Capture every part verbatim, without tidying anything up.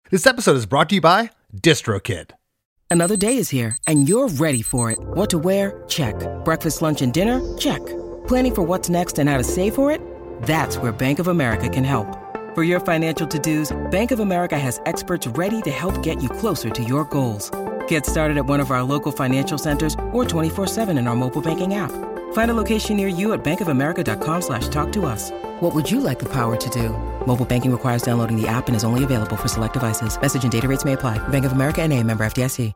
This episode is brought to you by DistroKid. Another day is here, and you're ready for it. What to wear? Check. Breakfast, lunch, and dinner? Check. Planning for what's next and how to save for it? That's where Bank of America can help. For your financial to-dos, Bank of America has experts ready to help get you closer to your goals. Get started at one of our local financial centers or twenty-four seven in our mobile banking app. Find a location near you at bankofamerica.com slash talk to us. What would you like the power to do? Mobile banking requires downloading the app and is only available for select devices. Message and data rates may apply. Bank of America N A, member F D I C.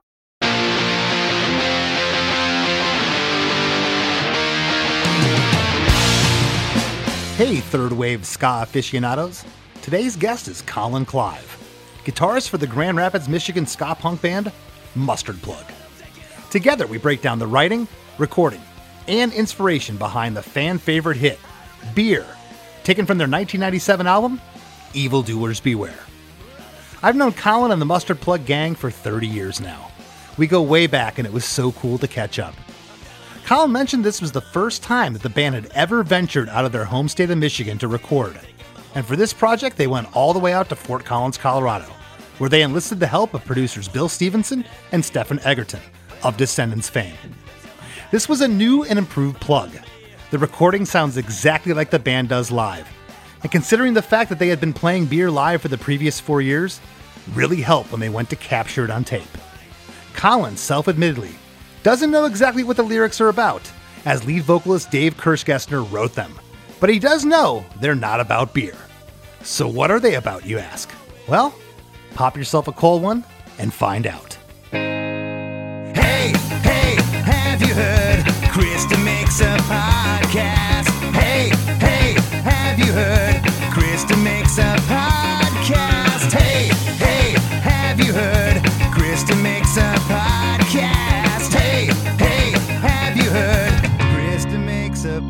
Hey, third wave ska aficionados. Today's guest is Colin Clive, guitarist for the Grand Rapids, Michigan ska punk band Mustard Plug. Together, we break down the writing, recording, and inspiration behind the fan favorite hit, Beer, taken from their nineteen ninety-seven album, Evildoers Beware. I've known Colin and the Mustard Plug gang for thirty years now. We go way back, and it was so cool to catch up. Colin mentioned this was the first time that the band had ever ventured out of their home state of Michigan to record. And for this project, they went all the way out to Fort Collins, Colorado, where they enlisted the help of producers Bill Stevenson and Stephen Egerton of Descendants fame. This was a new and improved Plug. The recording sounds exactly like the band does live. And considering the fact that they had been playing Beer live for the previous four years, really helped when they went to capture it on tape. Colin, self-admittedly, doesn't know exactly what the lyrics are about, as lead vocalist Dave Kirschgessner wrote them. But he does know they're not about beer. So what are they about, you ask? Well, pop yourself a cold one and find out. Hey, hey, have you heard? Krista makes a podcast. Hey, hey, have you heard? Krista makes a podcast. Hey, hey, have you heard? Krista makes a podcast. Hey, hey, have you heard? Krista makes a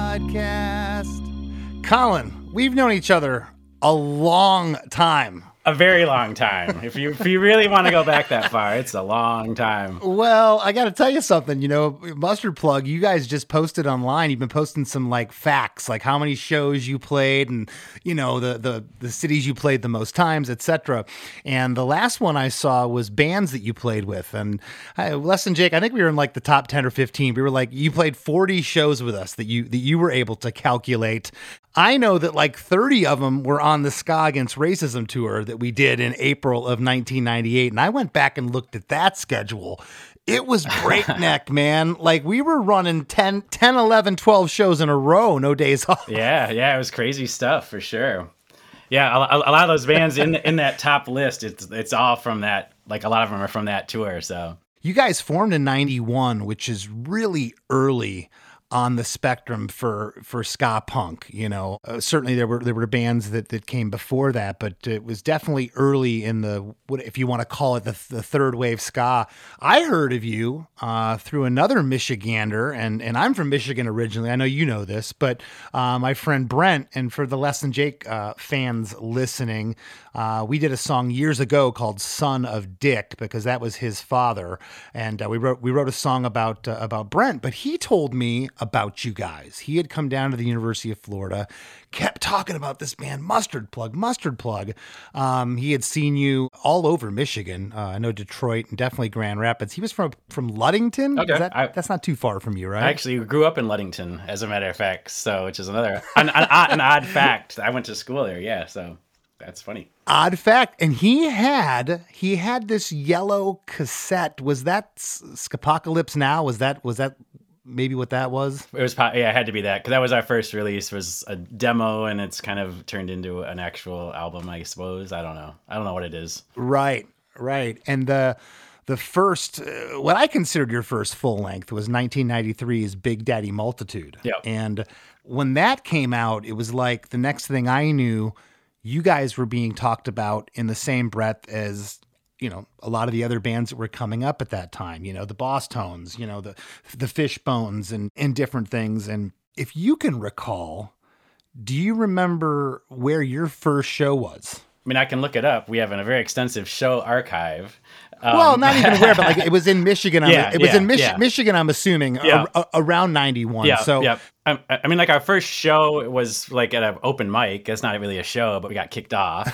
podcast. Colin, we've known each other a long time. A very long time. If you if you really want to go back that far, it's a long time. Well, I got to tell you something. You know, Mustard Plug, you guys just posted online. You've been posting some like facts, like how many shows you played, and you know the the the cities you played the most times, et cetera. And the last one I saw was bands that you played with. And I, Less Than Jake, I think we were in like the top ten or fifteen. We were like, you played forty shows with us that you that you were able to calculate. I know that like thirty of them were on the Ska Against Racism tour that we did in April of nineteen ninety-eight. And I went back and looked at that schedule. It was breakneck, man. Like we were running ten, ten, eleven, twelve shows in a row, no days off. Yeah, yeah, it was crazy stuff for sure. Yeah, a, a lot of those bands in in that top list, it's it's all from that, like a lot of them are from that tour, so. You guys formed in ninety-one, which is really early on the spectrum for for ska punk. You know, uh, certainly there were there were bands that that came before that, but it was definitely early in the, what if you want to call it, the the third wave ska. I heard of you uh, through another Michigander, and and I'm from Michigan originally. I know you know this, but uh, my friend Brent, and for the Less Than Jake uh, fans listening, uh, we did a song years ago called "Son of Dick" because that was his father, and uh, we wrote we wrote a song about uh, about Brent. But he told me about you guys. He had come down to the University of Florida, kept talking about this band, Mustard Plug, Mustard Plug. Um, he had seen you all over Michigan. Uh, I know Detroit and definitely Grand Rapids. He was from from Ludington. Okay. That, I, that's not too far from you, right? I actually grew up in Ludington, as a matter of fact, so which is another an, an, odd, an odd fact. I went to school there, yeah, so that's funny. Odd fact. And he had he had this yellow cassette. Was that Skapocalypse Now? Was that was that maybe what that was? It was, yeah, it had to be that, because that was our first release, was a demo, and it's kind of turned into an actual album, I suppose. I don't know. I don't know what it is. Right, right. And the the first, uh, what I considered your first full length was nineteen ninety-three's Big Daddy Multitude. Yeah. And when that came out, it was like the next thing I knew, you guys were being talked about in the same breath as, you know, a lot of the other bands that were coming up at that time, you know, the Boss Tones, you know, the the Fishbones and, and different things. And if you can recall, do you remember where your first show was? I mean, I can look it up. We have a very extensive show archive. Um, well, not even where, but like it was in Michigan. I'm, Yeah, it was yeah, in Mich- yeah. Michigan, I'm assuming, Yeah. a- a- around ninety-one. Yeah, so yeah. I, I mean, like our first show was like at an open mic. It's not really a show, but we got kicked off.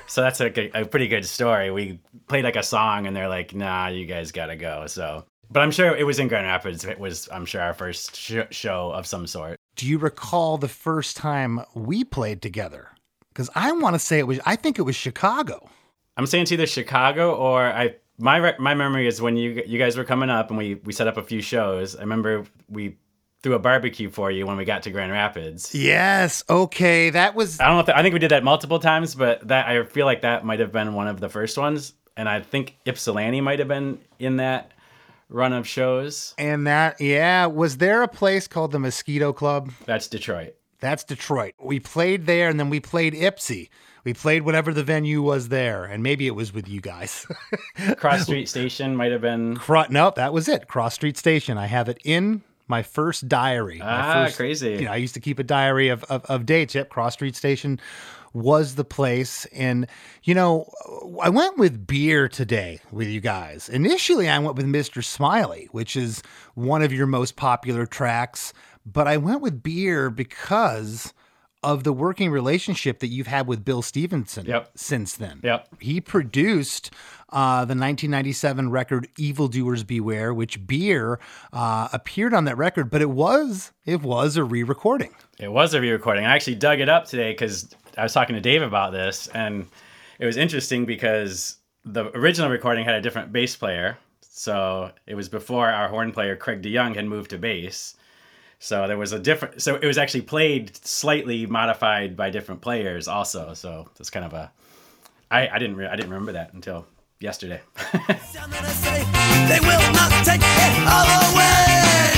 So that's like a, a pretty good story. We played like a song and they're like, nah, you guys got to go. So, but I'm sure it was in Grand Rapids. It was, I'm sure, our first sh- show of some sort. Do you recall the first time we played together? Because I want to say it was, I think it was Chicago. I'm saying it's either Chicago or I, my re- my memory is when you you guys were coming up and we, we set up a few shows. I remember we threw a barbecue for you when we got to Grand Rapids. Yes. Okay. That was, I don't know if, the, I think we did that multiple times, but that I feel like that might have been one of the first ones. And I think Ypsilanti might have been in that run of shows. and that, yeah. Was there a place called the Mosquito Club? That's Detroit. That's Detroit. We played there and then we played Ipsy. We played whatever the venue was there, and maybe it was with you guys. Cross Street Station might have been. Cro- no, that was it. Cross Street Station. I have it in my first diary. My Ah, first, crazy. You know, I used to keep a diary of, of, of dates. Yep, Cross Street Station was the place. And, you know, I went with beer today with you guys. Initially, I went with Mister Smiley, which is one of your most popular tracks. But I went with beer because of the working relationship that you've had with Bill Stevenson Yep. since then. Yep. He produced uh, the nineteen ninety-seven record Evildoers Beware, which Beer uh, appeared on that record, but it was it was a re-recording. It was a re-recording. I actually dug it up today because I was talking to Dave about this, and it was interesting because the original recording had a different bass player. So it was before our horn player, Craig DeYoung, had moved to bass. So there was a different, so it was actually played slightly modified by different players also. So it's kind of a, I, I didn't, re- I didn't remember that until yesterday. They will not take it all away.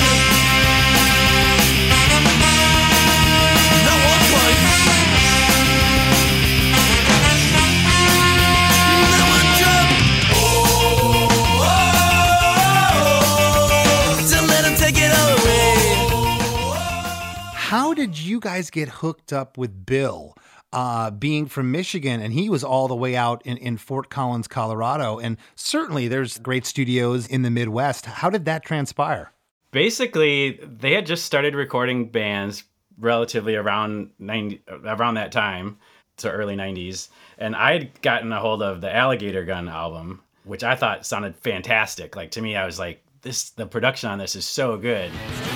No one point. No one jump. Oh, oh, oh, to let them take it away. How did you guys get hooked up with Bill? Uh, being from Michigan, and he was all the way out in, in Fort Collins, Colorado. And certainly there's great studios in the Midwest. How did that transpire? Basically, they had just started recording bands relatively around ninety, around that time, so early nineties. And I'd gotten a hold of the Alligator Gun album, which I thought sounded fantastic. Like, to me, I was like, this, the production on this is so good.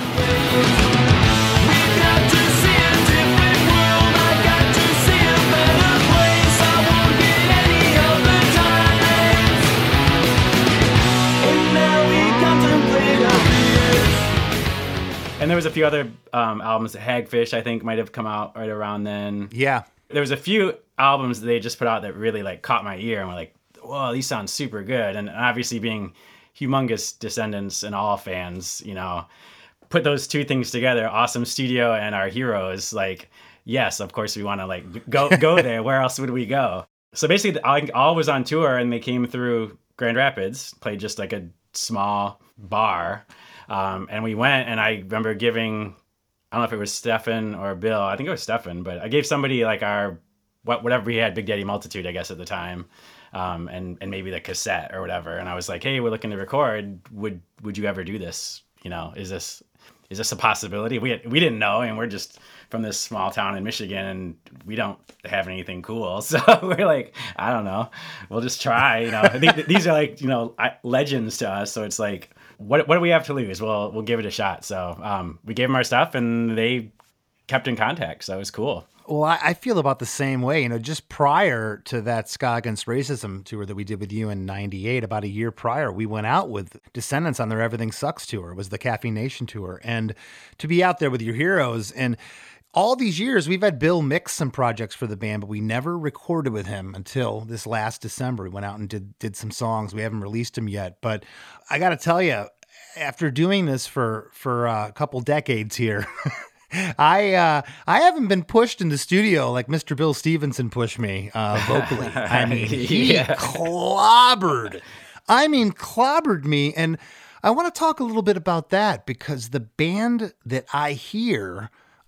And there was a few other um, albums. Hagfish, I think, might have come out right around then. Yeah. There was a few albums that they just put out that really like caught my ear and were like, whoa, these sound super good. And obviously being humongous Descendants and All fans, you know, put those two things together, awesome studio and our heroes, like, yes, of course we want to like go go there. Where else would we go? So basically, All was on tour and they came through Grand Rapids, played just like a small bar. Um, and we went, and I remember giving, I don't know if it was Stefan or Bill, I think it was Stefan, but I gave somebody like our, what whatever we had, Big Daddy Multitude, I guess, at the time, um, and and maybe the cassette or whatever. And I was like, hey, we're looking to record. Would would you ever do this? You know, is this is this a possibility? We had, we didn't know, and we're just from this small town in Michigan, and we don't have anything cool. So we're like, I don't know, we'll just try. You know, these are like, you know, legends to us. So it's like, What what do we have to lose? Well, we'll give it a shot. So um, we gave them our stuff, and they kept in contact. So it was cool. Well, I, I feel about the same way. You know, just prior to that Ska Against Racism tour that we did with you in ninety-eight, about a year prior, we went out with Descendants on their Everything Sucks tour. It was the Caffeine Nation tour. And to be out there with your heroes, and all these years, we've had Bill mix some projects for the band, but we never recorded with him until this last December. We went out and did did some songs. We haven't released them yet. But I got to tell you, after doing this for, for uh, a couple decades here, I uh, I haven't been pushed in the studio like Mister Bill Stevenson pushed me uh, vocally. I mean, he Yeah. clobbered. I mean, clobbered me. And I want to talk a little bit about that because the band that I hear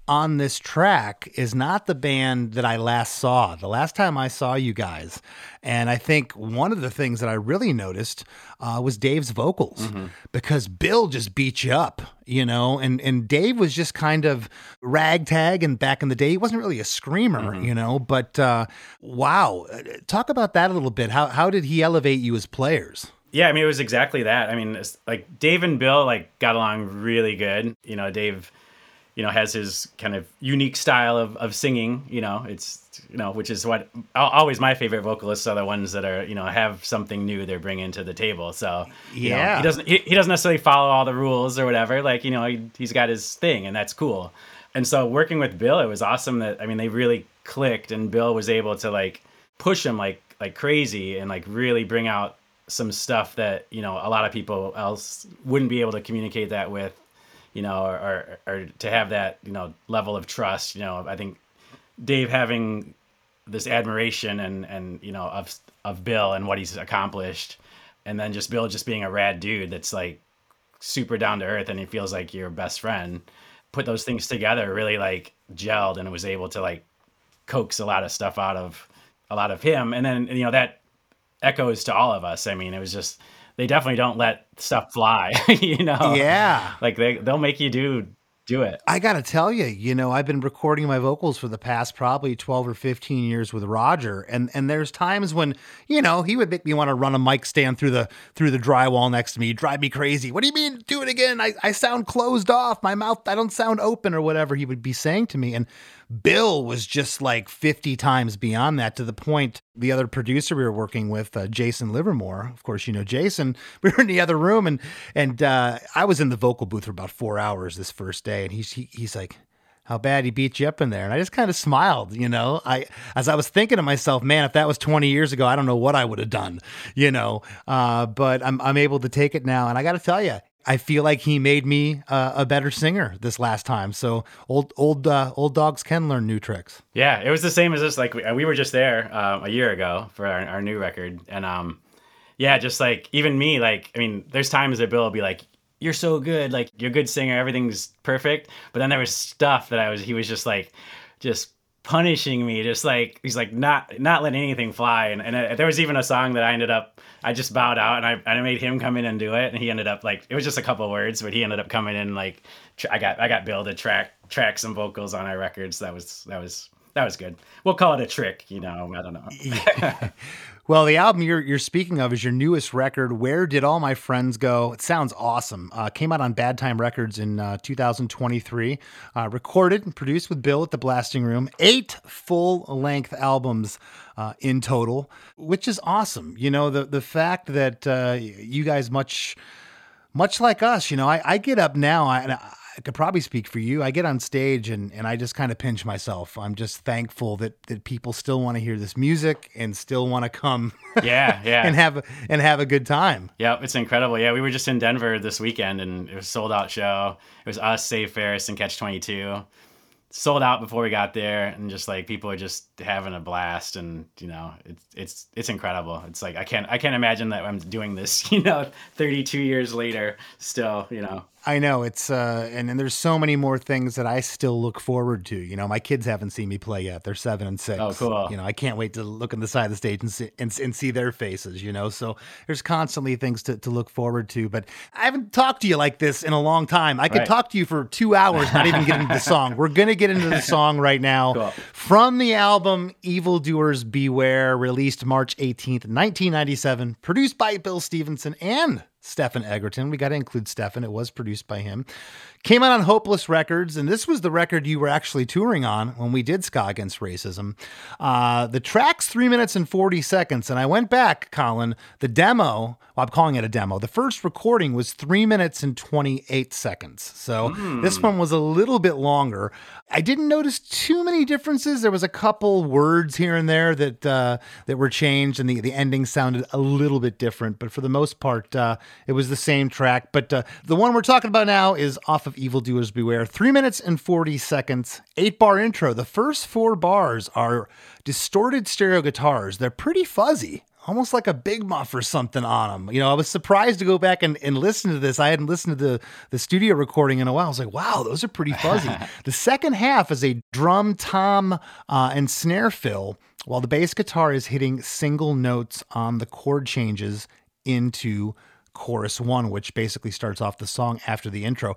on this track is not the band that I last saw. The last time I saw you guys, and I think one of the things that I really noticed uh, was Dave's vocals, mm-hmm. because Bill just beat you up, you know, and, and Dave was just kind of ragtag, and back in the day, he wasn't really a screamer, mm-hmm. you know, but uh, wow. Talk about that a little bit. How, how did he elevate you as players? Yeah, I mean, it was exactly that. I mean, it's like Dave and Bill like got along really good. You know, Dave, you know, has his kind of unique style of, of singing, you know, it's, you know, which is what always my favorite vocalists are the ones that are, you know, have something new they're bringing to the table. So, you yeah, know, he doesn't, he, he doesn't necessarily follow all the rules or whatever. Like, you know, he, he's got his thing, and that's cool. And so working with Bill, it was awesome that, I mean, they really clicked, and Bill was able to like push him like, like crazy, and like really bring out some stuff that, you know, a lot of people else wouldn't be able to communicate that with, you know, or, or, or to have that, you know, level of trust. You know, I think Dave having this admiration and, and, you know, of, of Bill and what he's accomplished, and then just Bill just being a rad dude that's like super down to earth, and he feels like your best friend, put those things together, really like gelled, and was able to like coax a lot of stuff out of a lot of him. And then, you know, that echoes to all of us. I mean, it was just, they definitely don't let stuff fly, you know? Yeah. Like they, they'll make you do, do it. I got to tell you, you know, I've been recording my vocals for the past probably twelve or fifteen years with Roger. And, and there's times when, you know, he would make me want to run a mic stand through the, through the drywall next to me, drive me crazy. What do you mean? Do it again. I, I sound closed off. My mouth, I don't sound open, or whatever he would be saying to me. And Bill was just like fifty times beyond that, to the point the other producer we were working with, uh, Jason Livermore, of course, you know, Jason, we were in the other room, and, and, uh, I was in the vocal booth for about four hours this first day. And he's, he, he's like, how bad he beat you up in there. And I just kind of smiled, you know, I, as I was thinking to myself, man, if that was twenty years ago, I don't know what I would have done, you know, uh, but I'm, I'm able to take it now. And I got to tell you, I feel like he made me uh, a better singer this last time. So old, old, uh, old dogs can learn new tricks. Yeah, it was the same as this. Like we, we were just there um, a year ago for our, our new record, and um, yeah, just like even me, like I mean, there's times that Bill will be like, "You're so good, like you're a good singer, everything's perfect," but then there was stuff that I was, he was just like, just punishing me, just like he's like not not letting anything fly. And, and uh, there was even a song that I ended up, I just bowed out, and I and I made him come in and do it, and he ended up like, it was just a couple of words, but he ended up coming in like, tr- I got I got Bill to track track some vocals on our records. That was that was that was good. We'll call it a trick, you know. I don't know. Yeah. Well, the album you're you're speaking of is your newest record, Where Did All My Friends Go? It sounds awesome. Uh, came out on Bad Time Records in uh, two thousand twenty-three. Uh, recorded and produced with Bill at the Blasting Room. Eight full-length albums uh, in total, which is awesome. You know, the the fact that uh, you guys, much much like us, you know, I, I get up now, I, and I, I could probably speak for you. I get on stage and, and I just kind of pinch myself. I'm just thankful that, that people still want to hear this music and still want to come yeah, yeah. and have and have a good time. Yeah, it's incredible. Yeah, we were just in Denver this weekend, and it was a sold out show. It was us, Save Ferris, and Catch twenty-two. Sold out before we got there, and just like people are just having a blast, and you know, it's it's it's incredible. It's like I can't I can't imagine that I'm doing this, you know, thirty-two years later still, you know. I know it's, uh, and, and there's so many more things that I still look forward to. You know, my kids haven't seen me play yet. They're seven and six. Oh, cool. You know, I can't wait to look on the side of the stage and see, and, and see their faces, you know, so there's constantly things to, to look forward to, but I haven't talked to you like this in a long time. I could right. talk to you for two hours, not even get into the song. We're going to get into the song right now. Cool. From the album Evildoers Beware, released March eighteenth, nineteen ninety-seven, produced by Bill Stevenson and Stefan Egerton. We got to include Stefan. It was produced by him. Came out on Hopeless Records, and this was the record you were actually touring on when we did Ska Against Racism. Uh, the track's three minutes and forty seconds, and I went back, Colin. The demo, well, I'm calling it a demo. The first recording was three minutes and twenty-eight seconds. So mm. this one was a little bit longer. I didn't notice too many differences. There was a couple words here and there that uh, that were changed, and the, the ending sounded a little bit different, but for the most part, uh, it was the same track. But uh, the one we're talking about now is off of Evildoers Beware. Three minutes and forty seconds, eight bar intro. The first four bars are distorted stereo guitars. They're pretty fuzzy almost like a Big Muff or something on them. You know, I was surprised to go back and, and listen to this. I hadn't listened to the, the studio recording in a while. I was like, wow, those are pretty fuzzy. The second half is a drum, tom, uh, and snare fill, while the bass guitar is hitting single notes on the chord changes into chorus one, which basically starts off the song after the intro.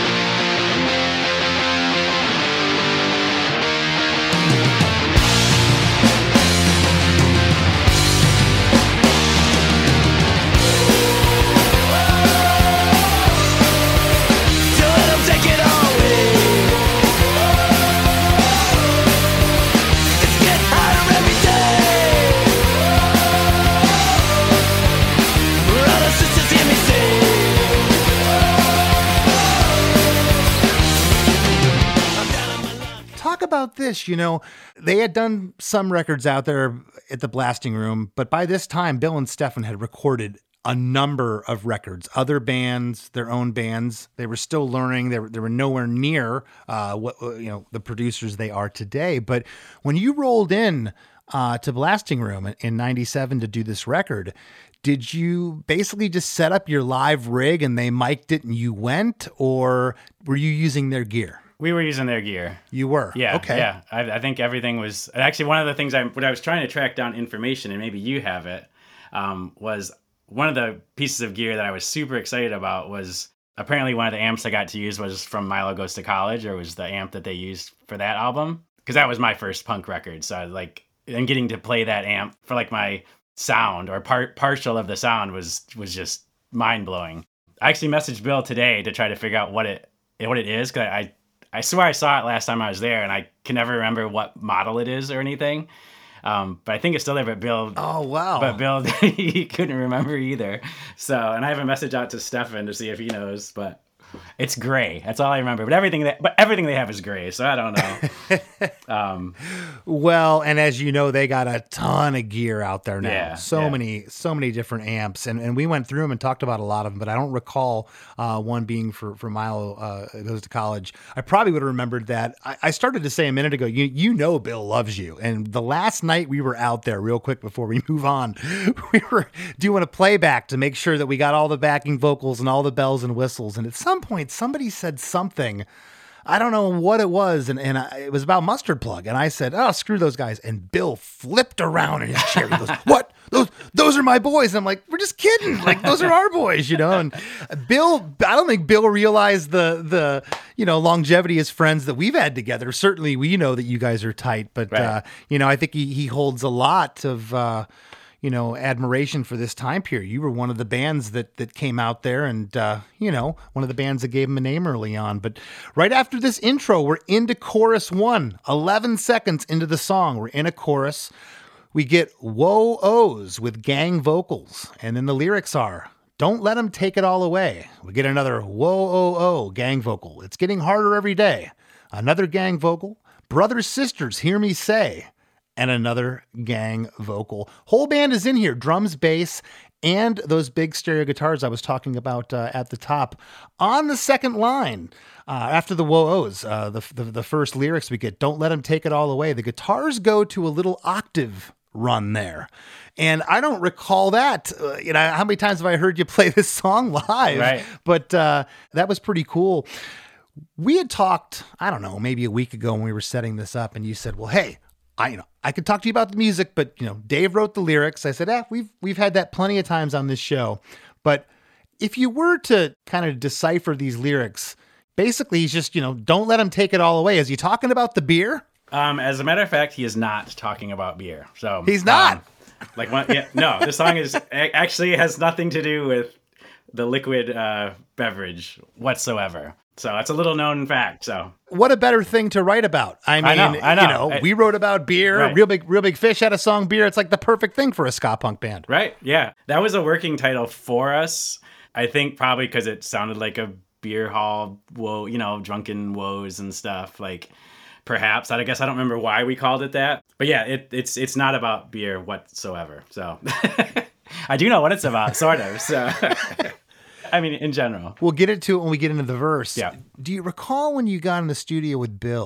About this, you know, they had done some records out there at the Blasting Room, but by this time, Bill and Stefan had recorded a number of records, other bands, their own bands. They were still learning. They were, they were nowhere near uh, what you know the producers they are today. But when you rolled in uh, to Blasting Room in ninety-seven to do this record, did you basically just set up your live rig and they mic'd it and you went, or were you using their gear? We were using their gear. You were? Yeah. Okay. Yeah. I, I think everything was actually one of the things I, when I was trying to track down information, and maybe you have it, um, was one of the pieces of gear that I was super excited about was apparently one of the amps I got to use was from Milo Goes to College, or was the amp that they used for that album. Cause that was my first punk record. So I like, and getting to play that amp for like my sound or part partial of the sound was, was just mind blowing. I actually messaged Bill today to try to figure out what it, what it is. Cause I, I swear I saw it last time I was there, and I can never remember what model it is or anything. Um, but I think it's still there. But Bill, oh wow! But Bill, he couldn't remember either. So, and I have a message out to Stefan to see if he knows. But it's gray. That's all I remember. But everything that, but everything they have is gray. So I don't know. um, well, and as you know, they got a ton of gear out there now. Yeah, so yeah. many, so many different amps, and and we went through them and talked about a lot of them. But I don't recall uh, one being for for Milo uh, Goes to College. I probably would have remembered that. I, I started to say a minute ago. You you know, Bill loves you. And the last night we were out there, real quick before we move on, we were doing a playback to make sure that we got all the backing vocals and all the bells and whistles. And at some point, somebody said something. I don't know what it was, and, and I, it was about Mustard Plug, and I said, oh, screw those guys, and Bill flipped around in his chair. He goes, what? Those those are my boys. And I'm like, we're just kidding. Like, those are our boys, you know? And Bill, I don't think Bill realized the, the you know, longevity as friends that we've had together. Certainly, we know that you guys are tight, but, right. uh, you know, I think he, he holds a lot of... Uh, you know, admiration for this time period. You were one of the bands that that came out there and, uh, you know, one of the bands that gave him a name early on. But right after this intro, we're into chorus one, eleven seconds into the song. We're in a chorus. We get Whoa Ohs with gang vocals. And then the lyrics are, don't let them take it all away. We get another whoa, oh, oh, gang vocal. It's getting harder every day. Another gang vocal. Brothers, sisters, hear me say. And another gang vocal. Whole band is in here, drums, bass, and those big stereo guitars I was talking about uh, at the top. On the second line, uh, after the whoa-ohs, uh, the, the, the first lyrics we get, don't let them take it all away. The guitars go to a little octave run there. And I don't recall that. Uh, you know, how many times have I heard you play this song live? Right. But uh, that was pretty cool. We had talked, I don't know, maybe a week ago when we were setting this up, and you said, well, hey, I, you know, I could talk to you about the music, but, you know, Dave wrote the lyrics. I said, eh, we've, we've had that plenty of times on this show. But if you were to kind of decipher these lyrics, basically he's just, you know, don't let him take it all away. Is he talking about the beer? Um, as a matter of fact, he is not talking about beer. So he's not. Um, like, one, yeah, no, the song is actually has nothing to do with the liquid uh, beverage whatsoever. So it's a little known fact. So what a better thing to write about. I mean, I know, I know. you know, I, we wrote about beer. Right. Real Big, Real Big Fish had a song beer. It's like the perfect thing for a ska punk band. Right. Yeah. That was a working title for us. I think probably because it sounded like a beer hall, woe, you know, drunken woes and stuff. Like perhaps, I guess I don't remember why we called it that. But yeah, it, it's it's not about beer whatsoever. So I do know what it's about, sort of. So. I mean, in general. We'll get into it when we get into the verse. Yeah. Do you recall when you got in the studio with Bill,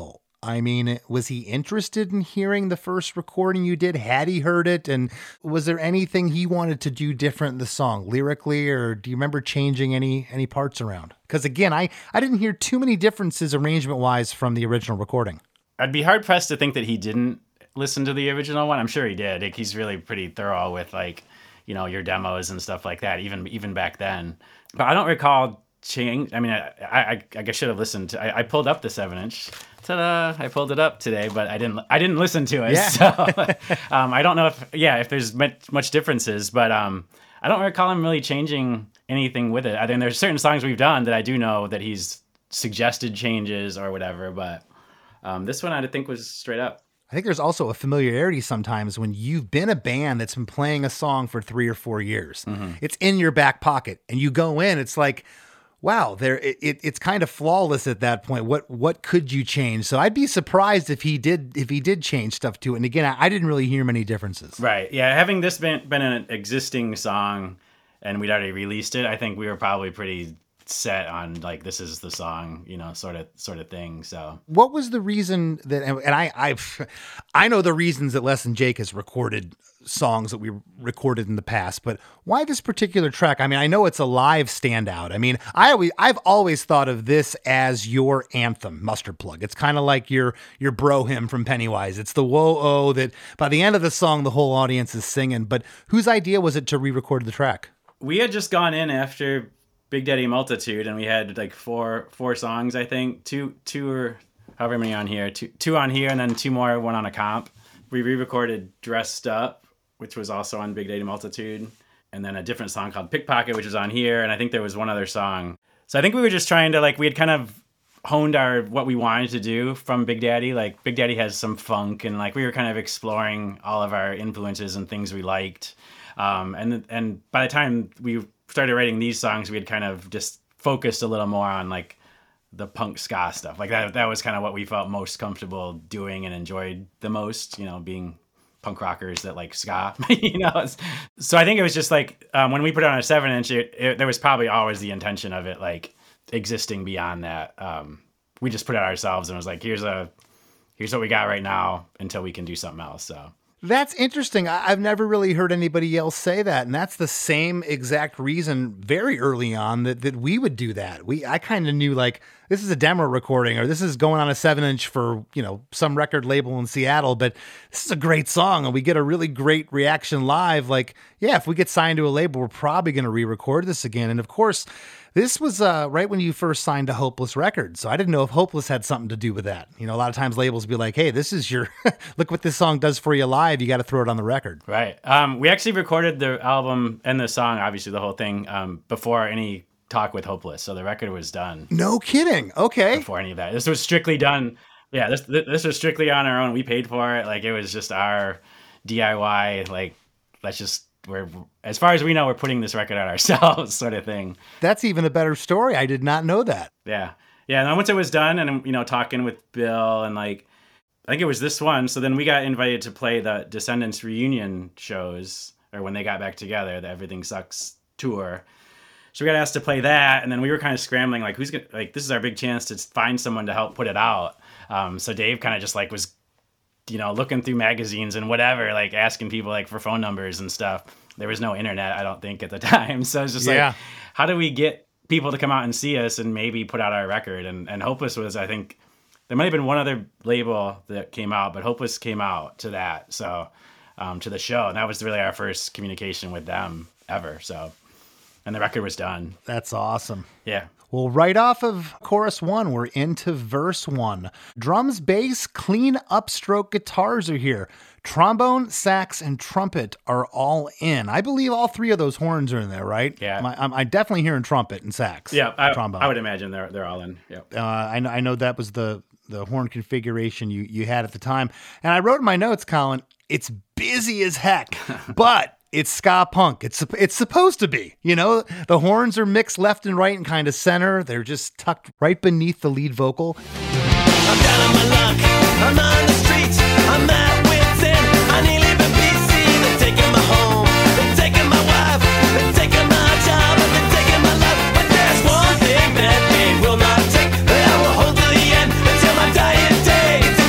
I mean, was he interested in hearing the first recording you did? Had he heard it? And was there anything he wanted to do different in the song lyrically, or do you remember changing any any parts around? Because again, I, I didn't hear too many differences arrangement-wise from the original recording. I'd be hard-pressed to think that he didn't listen to the original one. I'm sure he did. Like, he's really pretty thorough with, like, you know, your demos and stuff like that, even even back then. But I don't recall change. I mean, I I, I guess should have listened to. I, I pulled up the seven inch. Ta-da! I pulled it up today, but I didn't. I didn't listen to it. Yeah. So um, I don't know if yeah if there's much, much differences, but um, I don't recall him really changing anything with it. I think there's certain songs we've done that I do know that he's suggested changes or whatever, but um, this one I think was straight up. I think there's also a familiarity sometimes when you've been a band that's been playing a song for three or four years. Mm-hmm. It's in your back pocket, and you go in. It's like, wow, there it, it, it's kind of flawless at that point. What what could you change? So I'd be surprised if he did if he did change stuff to it. And again, I, I didn't really hear many differences. Right? Yeah, having this been been an existing song, and we'd already released it, I think we were probably pretty set on like this is the song, you know, sort of sort of thing. So what was the reason that, and I I've I know the reasons that Less Than Jake has recorded songs that we recorded in the past, but why this particular track? I mean, I know it's a live standout. I mean, I always I've always thought of this as your anthem, Mustard Plug. It's kind of like your your bro hymn from Pennywise. It's the whoa oh that by the end of the song the whole audience is singing. But whose idea was it to re-record the track? We had just gone in after Big Daddy Multitude, and we had like four four songs, I think, two two or however many on here, two two on here, and then two more, one on a comp. We re-recorded Dressed Up, which was also on Big Daddy Multitude, and then a different song called Pickpocket, which is on here, and I think there was one other song. So I think we were just trying to like we had kind of honed our what we wanted to do from Big Daddy. Like Big Daddy has some funk, and like we were kind of exploring all of our influences and things we liked. Um, and and by the time we started writing these songs, we had kind of just focused a little more on like the punk ska stuff. Like that that was kind of what we felt most comfortable doing and enjoyed the most, you know, being punk rockers that like ska, you know. So I think it was just like um, when we put it on a seven inch, it, it, there was probably always the intention of it like existing beyond that. Um, we just put it ourselves and was like, here's a here's what we got right now until we can do something else. So. That's interesting. I've never really heard anybody else say that. And that's the same exact reason very early on that, that we would do that. We, I kind of knew like, this is a demo recording or this is going on a seven inch for, you know, some record label in Seattle, but this is a great song and we get a really great reaction live. Like, yeah, if we get signed to a label, we're probably going to re-record this again. And of course, this was uh, right when you first signed to Hopeless Records. So I didn't know if Hopeless had something to do with that. You know, a lot of times labels be like, hey, this is your, look what this song does for you live. You got to throw it on the record. Right. Um, we actually recorded the album and the song, obviously the whole thing, um, before any talk with Hopeless. So the record was done. No kidding. Okay. Before any of that. This was strictly done. Yeah, this this was strictly on our own. We paid for it. Like it was just our D I Y, like, let's just, we're, as far as we know, we're putting this record out ourselves sort of thing. That's even a better story. I did not know that. Yeah. Yeah. And then once it was done and, you know, talking with Bill and like, I think it was this one. So then we got invited to play the Descendants reunion shows, or when they got back together, the Everything Sucks tour. So we got asked to play that. And then we were kind of scrambling, like, who's going to, like, this is our big chance to find someone to help put it out. Um, so Dave kind of just like was, you know, looking through magazines and whatever, like asking people like for phone numbers and stuff. There was no internet, I don't think, at the time. So it's just yeah. like, how do we get people to come out and see us and maybe put out our record? And and Hopeless was, I think, there might have been one other label that came out, but Hopeless came out to that, so um, to the show. And that was really our first communication with them ever. So, and the record was done. That's awesome. Yeah. Well, right off of chorus one, we're into verse one. Drums, bass, clean upstroke guitars are here. Trombone, sax, and trumpet are all in. I believe all three of those horns are in there, right? Yeah. I'm, I'm, I'm definitely hearing trumpet and sax. Yeah, I, trombone. I would imagine they're they're all in. Yeah. Uh, I know, I know that was the the horn configuration you you had at the time, and I wrote in my notes, Colin, it's busy as heck, but it's ska punk. It's it's supposed to be. You know, the horns are mixed left and right and kind of center. They're just tucked right beneath the lead vocal. I'm down on my luck, I'm on the streets, I'm at wit's end. I nearly been P C, they're taking my home, they're taking my wife, they're taking my job, and they're taking my life. But there's one thing that they will not take, that I will hold to the end until my dying day.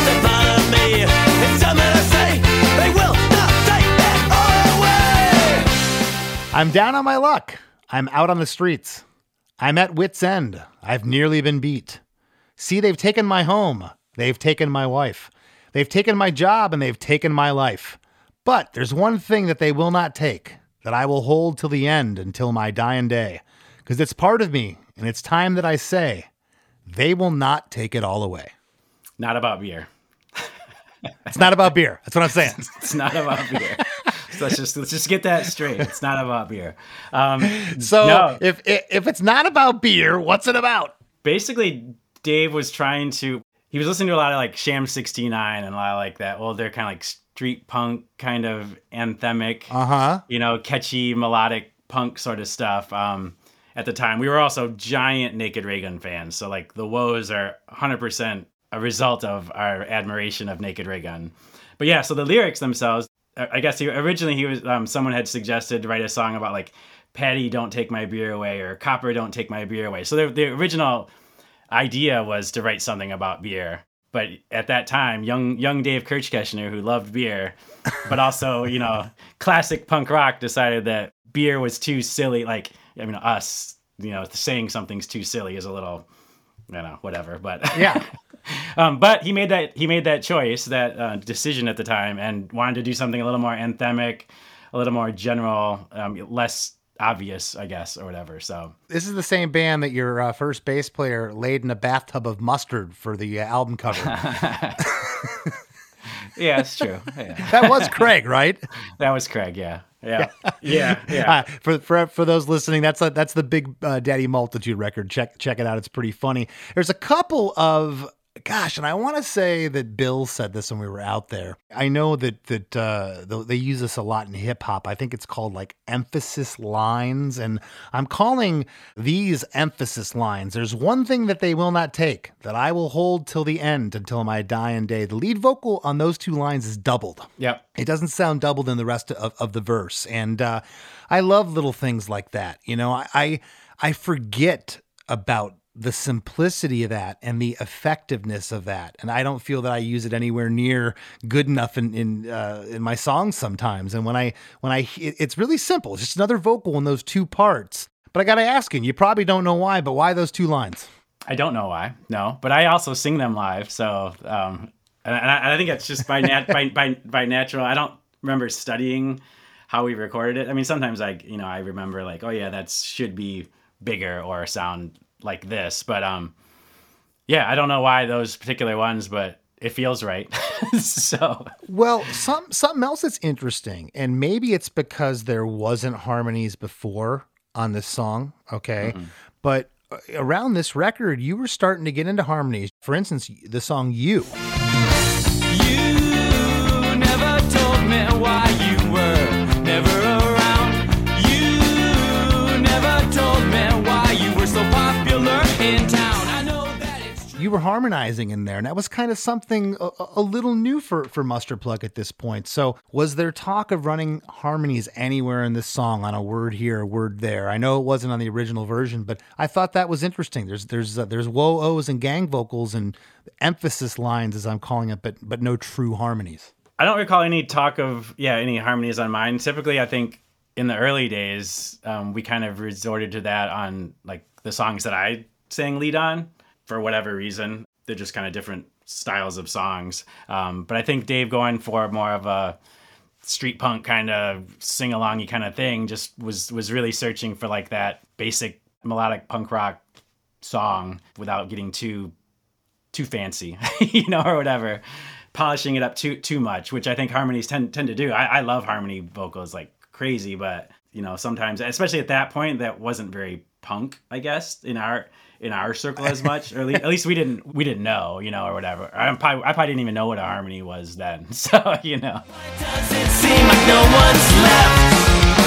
I'm down on my luck. I'm out on the streets. I'm at wit's end. I've nearly been beat. See, they've taken my home. They've taken my wife. They've taken my job and they've taken my life. But there's one thing that they will not take, that I will hold till the end, until my dying day. Because it's part of me, and it's time that I say, they will not take it all away. Not about beer. It's not about beer. That's what I'm saying. It's not about beer. So let's just let's just get that straight. It's not about beer. Um, so no. if if it's not about beer, what's it about? Basically, Dave was trying to. He was listening to a lot of like Sham sixty-nine and a lot of like that older kind of like street punk kind of anthemic, uh-huh. you know, catchy melodic punk sort of stuff. Um, at the time, we were also giant Naked Raygun fans. So like the Woes are one hundred percent a result of our admiration of Naked Raygun. But yeah, so the lyrics themselves, I guess he, originally he was um, someone had suggested to write a song about like Patty, don't take my beer away, or Copper, don't take my beer away. So the, the original idea was to write something about beer. But at that time, young young Dave Kirchkeshner, who loved beer, but also, you know, classic punk rock, decided that beer was too silly. Like, I mean, us, you know, saying something's too silly is a little, you know, whatever. But yeah. Um, but he made that he made that choice, that uh, decision at the time, and wanted to do something a little more anthemic, a little more general, um, less obvious, I guess, or whatever. So this is the same band that your uh, first bass player laid in a bathtub of mustard for the uh, album cover. Yeah, it's true. Yeah. That was Craig, right? That was Craig. Yeah, yeah, yeah, yeah. Uh, for for for those listening, that's a, that's the Big uh, Daddy Multitude record. Check check it out. It's pretty funny. There's a couple of. Gosh, and I want to say that Bill said this when we were out there. I know that that uh, they use this a lot in hip hop. I think it's called like emphasis lines, and I'm calling these emphasis lines. There's one thing that they will not take, that I will hold till the end, until my dying day. The lead vocal on those two lines is doubled. Yep. It doesn't sound doubled in the rest of, of the verse, and uh, I love little things like that. You know, I I, I forget about the simplicity of that and the effectiveness of that. And I don't feel that I use it anywhere near good enough in, in, uh, in my songs sometimes. And when I, when I, it, it's really simple. It's just another vocal in those two parts, but I got to ask you, you probably don't know why, but why those two lines? I don't know why, no, but I also sing them live. So, um, and I, and I think it's just by, nat- by, by, by natural. I don't remember studying how we recorded it. I mean, sometimes I, you know, I remember like, oh yeah, that should be bigger or sound like this, but um yeah, I don't know why those particular ones, but it feels right. So well, some something else that's interesting, and maybe it's because there wasn't harmonies before on this song, okay? Mm-hmm. But around this record, you were starting to get into harmonies. For instance, the song You. You never told me why you were never around. You never told me why you were so popular in town. I know that it's true. You were harmonizing in there, and that was kind of something a, a little new for, for Mustard Plug at this point. So was there talk of running harmonies anywhere in this song, on a word here, a word there? I know it wasn't on the original version, but I thought that was interesting. There's there's uh, there's whoa-ohs and gang vocals and emphasis lines, as I'm calling it, but but no true harmonies. I don't recall any talk of, yeah, any harmonies on mine. Typically, I think in the early days, um, we kind of resorted to that on like the songs that I sang lead on for whatever reason. They're just kind of different styles of songs. Um, but I think Dave going for more of a street punk kind of sing-alongy kind of thing just was, was really searching for like that basic melodic punk rock song without getting too, too fancy, you know, or whatever. Polishing it up too too much, which I think harmonies tend tend to do. I, I love harmony vocals like crazy, but you know, sometimes, especially at that point, that wasn't very punk, I guess, in our in our circle as much, or at least, at least we didn't we didn't know, you know, or whatever. I probably, I probably didn't even know what a harmony was then. So you know. Why does it seem like no one's left?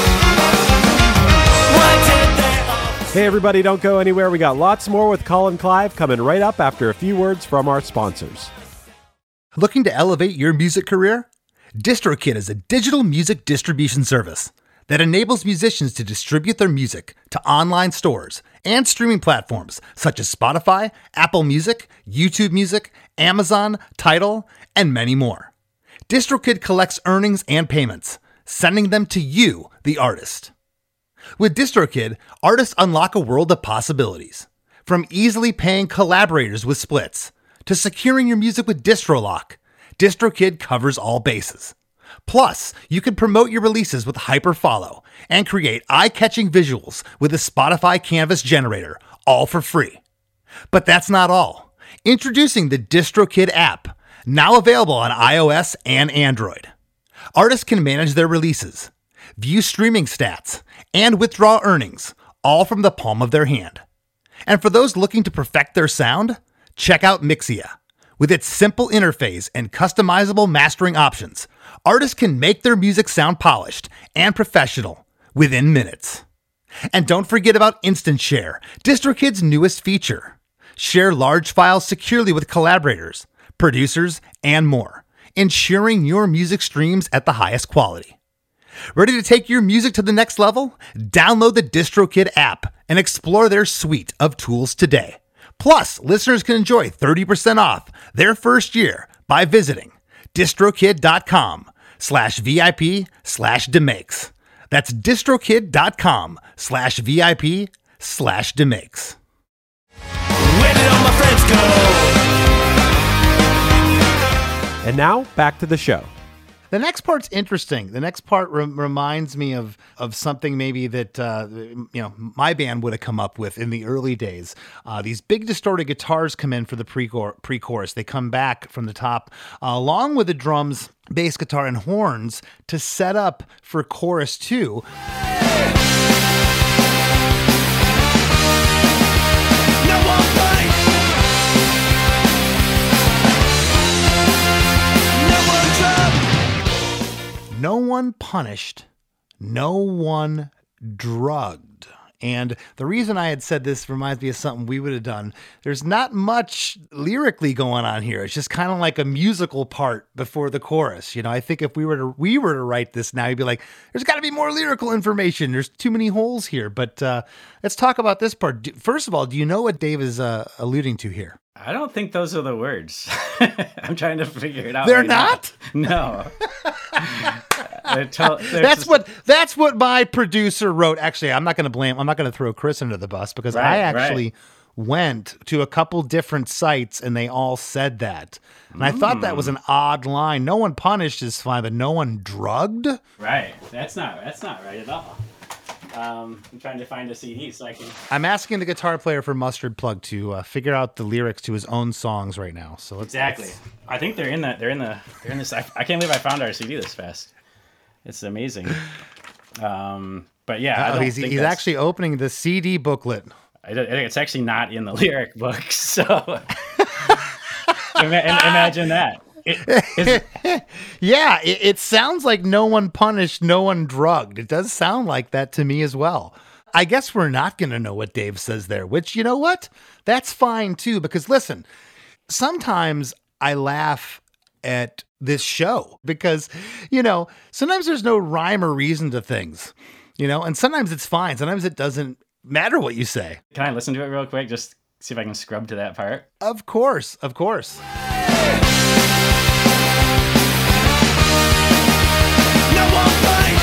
Why did they all... Hey everybody, don't go anywhere. We got lots more with Colin Clive coming right up after a few words from our sponsors. Looking to elevate your music career? DistroKid is a digital music distribution service that enables musicians to distribute their music to online stores and streaming platforms such as Spotify, Apple Music, YouTube Music, Amazon, Tidal, and many more. DistroKid collects earnings and payments, sending them to you, the artist. With DistroKid, artists unlock a world of possibilities. From easily paying collaborators with splits to securing your music with DistroLock, DistroKid covers all bases. Plus, you can promote your releases with Hyperfollow and create eye-catching visuals with the Spotify Canvas generator, all for free. But that's not all. Introducing the DistroKid app, now available on iOS and Android. Artists can manage their releases, view streaming stats, and withdraw earnings, all from the palm of their hand. And for those looking to perfect their sound, check out Mixia. With its simple interface and customizable mastering options, artists can make their music sound polished and professional within minutes. And don't forget about Instant Share, DistroKid's newest feature. Share large files securely with collaborators, producers, and more, ensuring your music streams at the highest quality. Ready to take your music to the next level? Download the DistroKid app and explore their suite of tools today. Plus, listeners can enjoy thirty percent off their first year by visiting distrokid.com slash VIP slash demakes. That's distrokid.com slash VIP slash demakes. Where did all my friends go? And now, back to the show. The next part's interesting. The next part re- reminds me of of something maybe that uh, you know my band would have come up with in the early days. Uh, these big distorted guitars come in for the pre-chor- pre-chorus. They come back from the top, uh, along with the drums, bass guitar, and horns to set up for chorus two. No one fight. No one drop. No one punished, no one drugged. And the reason I had said this reminds me of something we would have done. There's not much lyrically going on here. It's just kind of like a musical part before the chorus. You know, I think if we were to we were to write this now, you'd be like, there's got to be more lyrical information. There's too many holes here. But uh, let's talk about this part. First of all, do you know what Dave is uh, alluding to here? I don't think those are the words. I'm trying to figure it out. They're right not? Now. No. They're to- they're That's just- what that's what my producer wrote. Actually, I'm not going to blame. I'm not going to throw Chris under the bus because I Right, actually right. went to a couple different sites and they all said that. And I thought that was an odd line. No one punished is fine, but no one drugged? Right. That's not. That's not right at all. Um, I'm trying to find a C D so I can. I'm asking the guitar player for Mustard Plug to uh, figure out the lyrics to his own songs right now. So let's, Exactly. let's- I think they're in that. They're in the. They're in this. I, I can't believe I found our C D this fast. It's amazing. Um, but yeah, I Oh, don't he's think he's that's- actually opening the C D booklet. I don't- it's actually not in the lyric book. So Ima- imagine that. It, is, Yeah, it, it sounds like no one punished, no one drugged. It does sound like that to me as well. I guess we're not going to know what Dave says there, which, you know what? That's fine too, because listen, sometimes I laugh at this show because, you know, sometimes there's no rhyme or reason to things, you know, and sometimes it's fine. Sometimes it doesn't matter what you say. can I listen to it real quick? Just see if I can scrub to that part. Of course, of course. No one fight.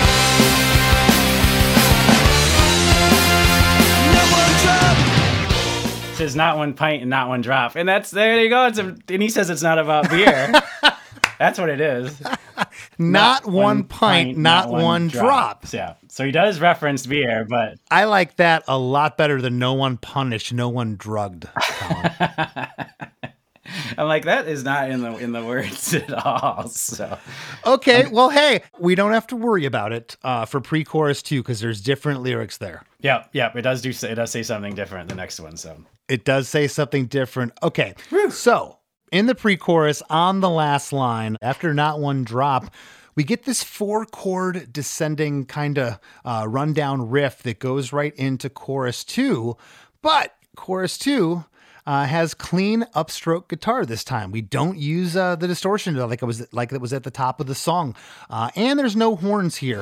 No one drop. It says not one pint and not one drop, and that's there you go. It's a, and he says it's not about beer. That's what it is. Not, one, pint, not, one, drop. Yeah. So he does reference beer, but I like that a lot better than no one punished, no one drugged. Colin. I'm like, that is not in the in the words at all. So Okay, well, hey, we don't have to worry about it uh, for pre-chorus two because there's different lyrics there. yeah, yeah, it does do it does say something different. The next one, so It does say something different. Okay, so in the pre-chorus, on the last line, after not one drop, we get this four-chord descending kind of uh, rundown riff that goes right into chorus two, but chorus two uh, has clean upstroke guitar this time. We don't use uh, the distortion like it was like it was at the top of the song, uh, and there's no horns here.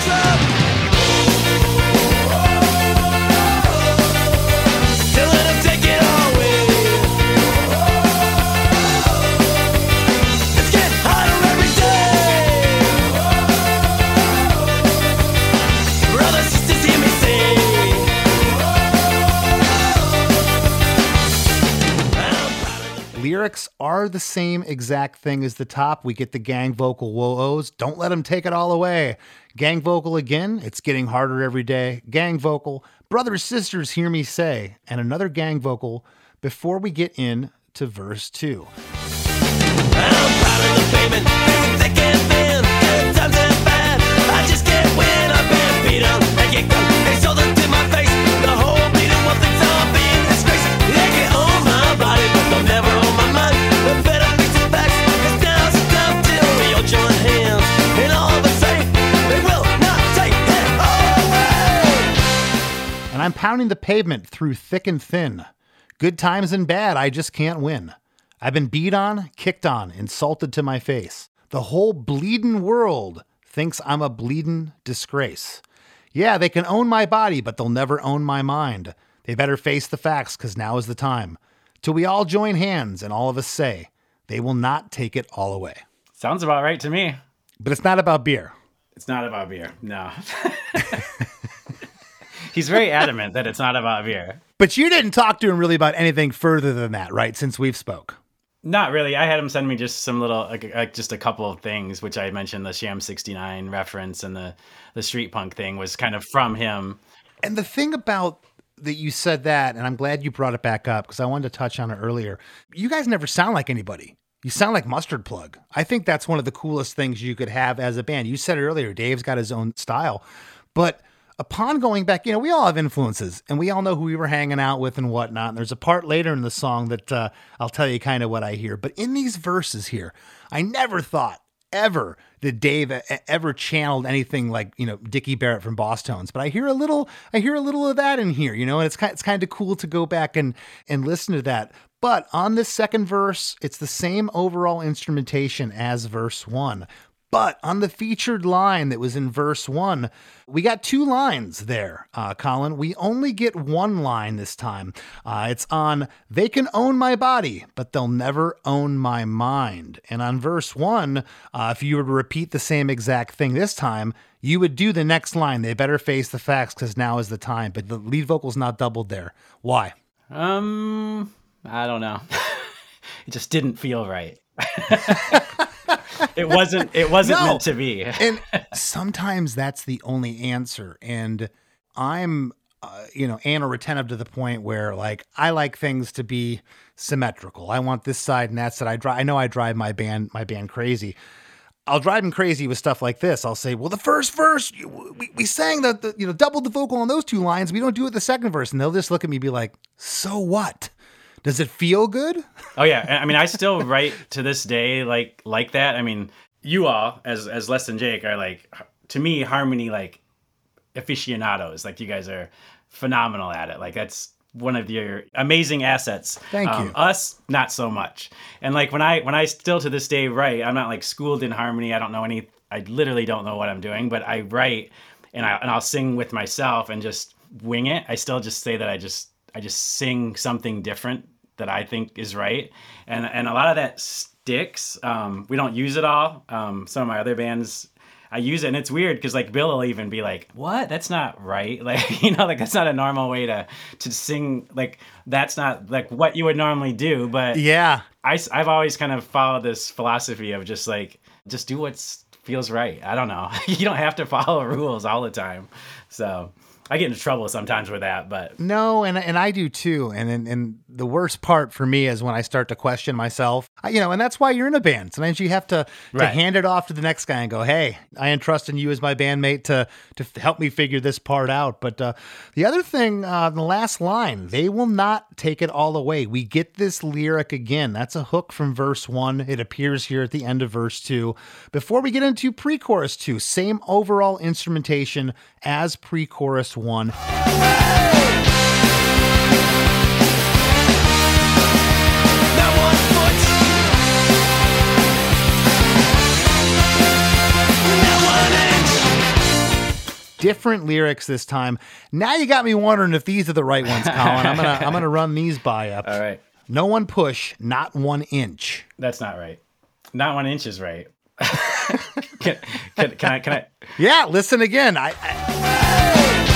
Till let 'em take it all away. It's getting hotter every day. Brothers, sisters, hear lyrics are the same exact thing as the top. We get the gang vocal whoa-ohs. Don't let them take it all away. Gang vocal again. It's getting harder every day. Gang vocal. Brothers, sisters, hear me say. And another gang vocal before we get in to verse two. I'm proud of the pavement, thick and thin, good times and bad. I just can't win. I've been beat up and kicked up. They sold it to my face. The whole beating one thinks I'm being disgraced. They can own my body, but they'll never own my mind. The better be some facts, 'cause now's the time till we all join hands. And all of a sudden, they will not take it away. And I'm pounding the pavement through thick and thin. Good times and bad, I just can't win. I've been beat on, kicked on, insulted to my face. The whole bleedin' world thinks I'm a bleedin' disgrace. Yeah, they can own my body, but they'll never own my mind. They better face the facts, 'cause now is the time. Till we all join hands and all of us say, they will not take it all away. Sounds about right to me. But it's not about beer. It's not about beer. No. He's very adamant that it's not about beer. But you didn't talk to him really about anything further than that, right? Since we've spoke. Not really. I had him send me just some little, like, like just a couple of things, which I mentioned, the Sham sixty-nine reference and the, the street punk thing was kind of from him. And the thing about that you said that, and I'm glad you brought it back up because I wanted to touch on it earlier. You guys never sound like anybody. You sound like Mustard Plug. I think that's one of the coolest things you could have as a band. You said it earlier, Dave's got his own style, but upon going back, you know, we all have influences and we all know who we were hanging out with and whatnot. And there's a part later in the song that uh, I'll tell you kind of what I hear. But in these verses here, I never thought ever that Dave ever channeled anything like, you know, Dickie Barrett from Boss Tones. But I hear a little, I hear a little of that in here, you know, and it's kind, it's kind of cool to go back and, and listen to that. But on this second verse, it's the same overall instrumentation as verse one. But on the featured line that was in verse one, we got two lines there, uh, Colin. We only get one line this time. Uh, it's on, they can own my body, but they'll never own my mind. And on verse one, uh, if you were to repeat the same exact thing this time, you would do the next line. They better face the facts because now is the time. But the lead vocal's not doubled there. Why? Um, I don't know. It just didn't feel right. It wasn't, it wasn't No. meant to be. And sometimes that's the only answer. And I'm, uh, you know, anal retentive to the point where, like, I like things to be symmetrical. I want this side and that side. I drive, I know I drive my band, my band crazy. I'll drive them crazy with stuff like this. I'll say, well, the first verse, we, we sang the, the, you know, doubled the vocal on those two lines. We don't do it the second verse. And they'll just look at me and be like, so what? Does it feel good? Oh yeah, I mean, I still write to this day like like that. I mean, you all as as Less Than Jake are like, to me, harmony like aficionados. Like, you guys are phenomenal at it. Like, that's one of your amazing assets. Thank um, you. Us, not so much. And like when I when I still to this day write, I'm not like schooled in harmony. I don't know any. I literally don't know what I'm doing, but I write and I and I'll sing with myself and just wing it. I still just say that I just. I just sing something different that I think is right. And and a lot of that sticks. Um, we don't use it all. Um, some of my other bands, I use it. And it's weird because like Bill will even be like, what? That's not right. Like, you know, like that's not a normal way to, to sing. Like, that's not like what you would normally do. But Yeah. I, I've always kind of followed this philosophy of just like, just do what feels right. I don't know. You don't have to follow rules all the time. So I get into trouble sometimes with that, but No, and and I do too. And and, and the worst part for me is when I start to question myself. I, you know, and that's why you're in a band. Sometimes you have to, to Right. hand it off to the next guy and go, "Hey, I entrust in you as my bandmate to to f- help me figure this part out." But uh, the other thing, uh, the last line, they will not take it all away. We get this lyric again. That's a hook from verse one. It appears here at the end of verse two. Before we get into pre-chorus two, same overall instrumentation as pre-chorus one. Different lyrics this time. Now you got me wondering if these are the right ones, Colin. I'm gonna I'm gonna run these by up. all right. No one push, not one inch. That's not right. Not one inch is right. can, can, can I? Can I? Yeah, listen again. I, I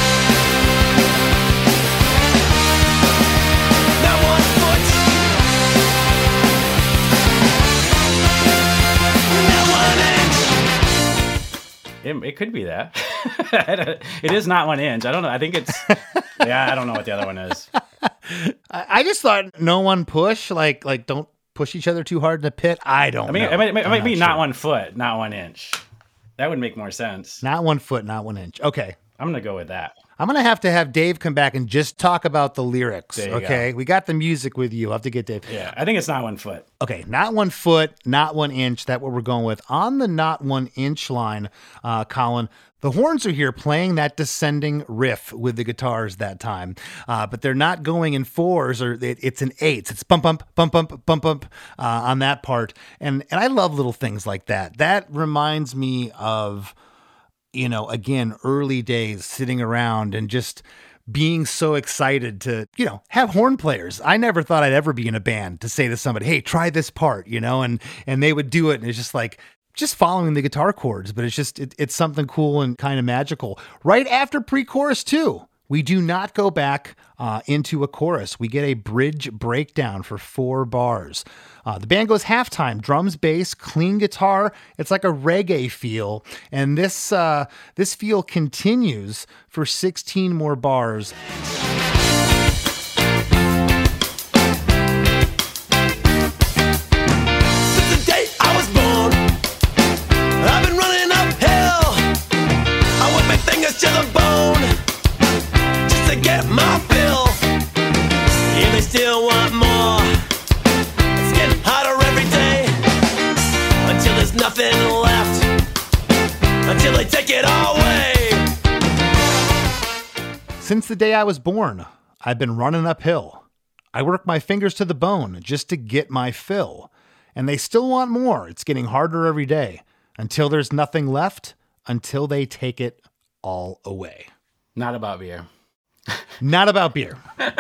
it, it could be that. It is not one inch. I don't know. I think it's, yeah, I don't know what the other one is. I, I just thought no one push, like, like don't push each other too hard in the pit. I don't I mean, know. it might, it might, it might not be sure. not one foot, not one inch. That would make more sense. Not one foot, not one inch. Okay. I'm going to go with that. I'm going to have to have Dave come back and just talk about the lyrics. There you Okay. go. We got the music with you. I'll have to get Dave. Yeah, I think it's not one foot. Okay. Not one foot, not one inch. That's what we're going with. On the not one inch line, uh, Colin, the horns are here playing that descending riff with the guitars that time. Uh, but they're not going in fours or it, it's in eights. It's bump, bump, bump, bump, bump, bump uh, on that part. And, and I love little things like that. That reminds me of, you know, again, early days sitting around and just being so excited to, you know, have horn players. I never thought I'd ever be in a band to say to somebody, hey, try this part, you know, and, and they would do it. And it's just like, just following the guitar chords, but it's just, it, it's something cool and kind of magical. Right after pre-chorus too, we do not go back uh, into a chorus. We get a bridge breakdown for four bars. Uh, the band goes halftime, drums, bass, clean guitar. It's like a reggae feel. And this, uh, this feel continues for sixteen more bars. To the bone, just to get my fill. Yeah, they still want more. It's getting hotter every day, until there's nothing left, until they take it all away. Since the day I was born, I've been running uphill. I work my fingers to the bone just to get my fill. And they still want more. It's getting harder every day, until there's nothing left, until they take it all away. Not about beer. Not about beer.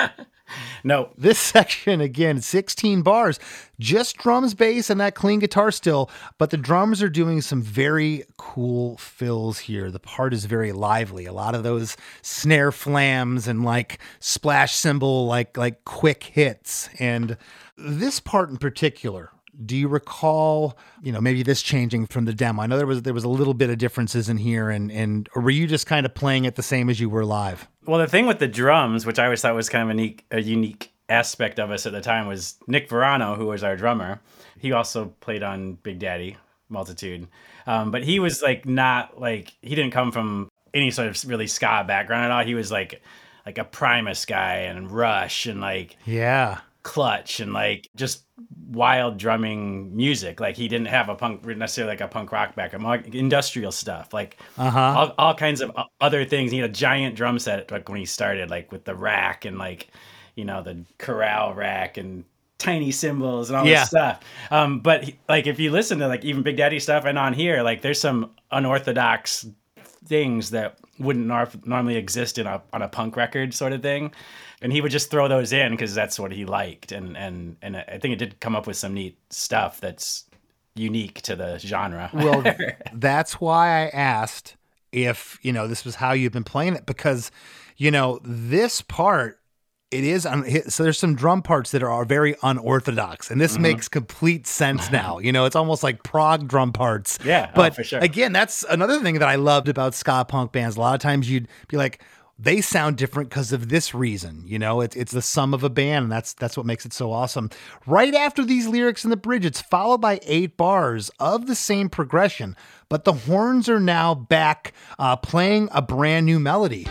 No. This section, again, sixteen bars, just drums, bass, and that clean guitar still, but the drums are doing some very cool fills here. The part is very lively. A lot of those snare flams and like splash cymbal, like, like quick hits. And this part in particular, do you recall, you know, maybe this changing from the demo? I know there was there was a little bit of differences in here, and and or were you just kind of playing it the same as you were live? Well, the thing with the drums, which I always thought was kind of a unique, a unique aspect of us at the time, was Nick Verano, who was our drummer. He also played on Big Daddy Multitude, um, but he was like not like he didn't come from any sort of really ska background at all. He was like like a Primus guy and Rush and like Yeah. Clutch and like just wild drumming music. Like he didn't have a punk, necessarily like a punk rock background, like industrial stuff, like Uh-huh. all, all kinds of other things. He had a giant drum set like when he started, like with the rack and like, you know, the corral rack and tiny cymbals and all Yeah. this stuff. Um, but he, like if you listen to like even Big Daddy stuff and on here, like there's some unorthodox things that wouldn't nor- normally exist in a on a punk record sort of thing. And he would just throw those in because that's what he liked. And, and, and I think it did come up with some neat stuff that's unique to the genre. Well, that's why I asked if, you know, this was how you've been playing it, because, you know, this part, it is, un- so there's some drum parts that are, are very unorthodox, and this mm-hmm. makes complete sense now. You know, it's almost like prog drum parts. Yeah, but oh, for sure. Again, that's another thing that I loved about ska punk bands. A lot of times you'd be like, they sound different because of this reason. You know, it's it's the sum of a band, and that's that's what makes it so awesome. Right after these lyrics in the bridge, it's followed by eight bars of the same progression, but the horns are now back uh, playing a brand new melody.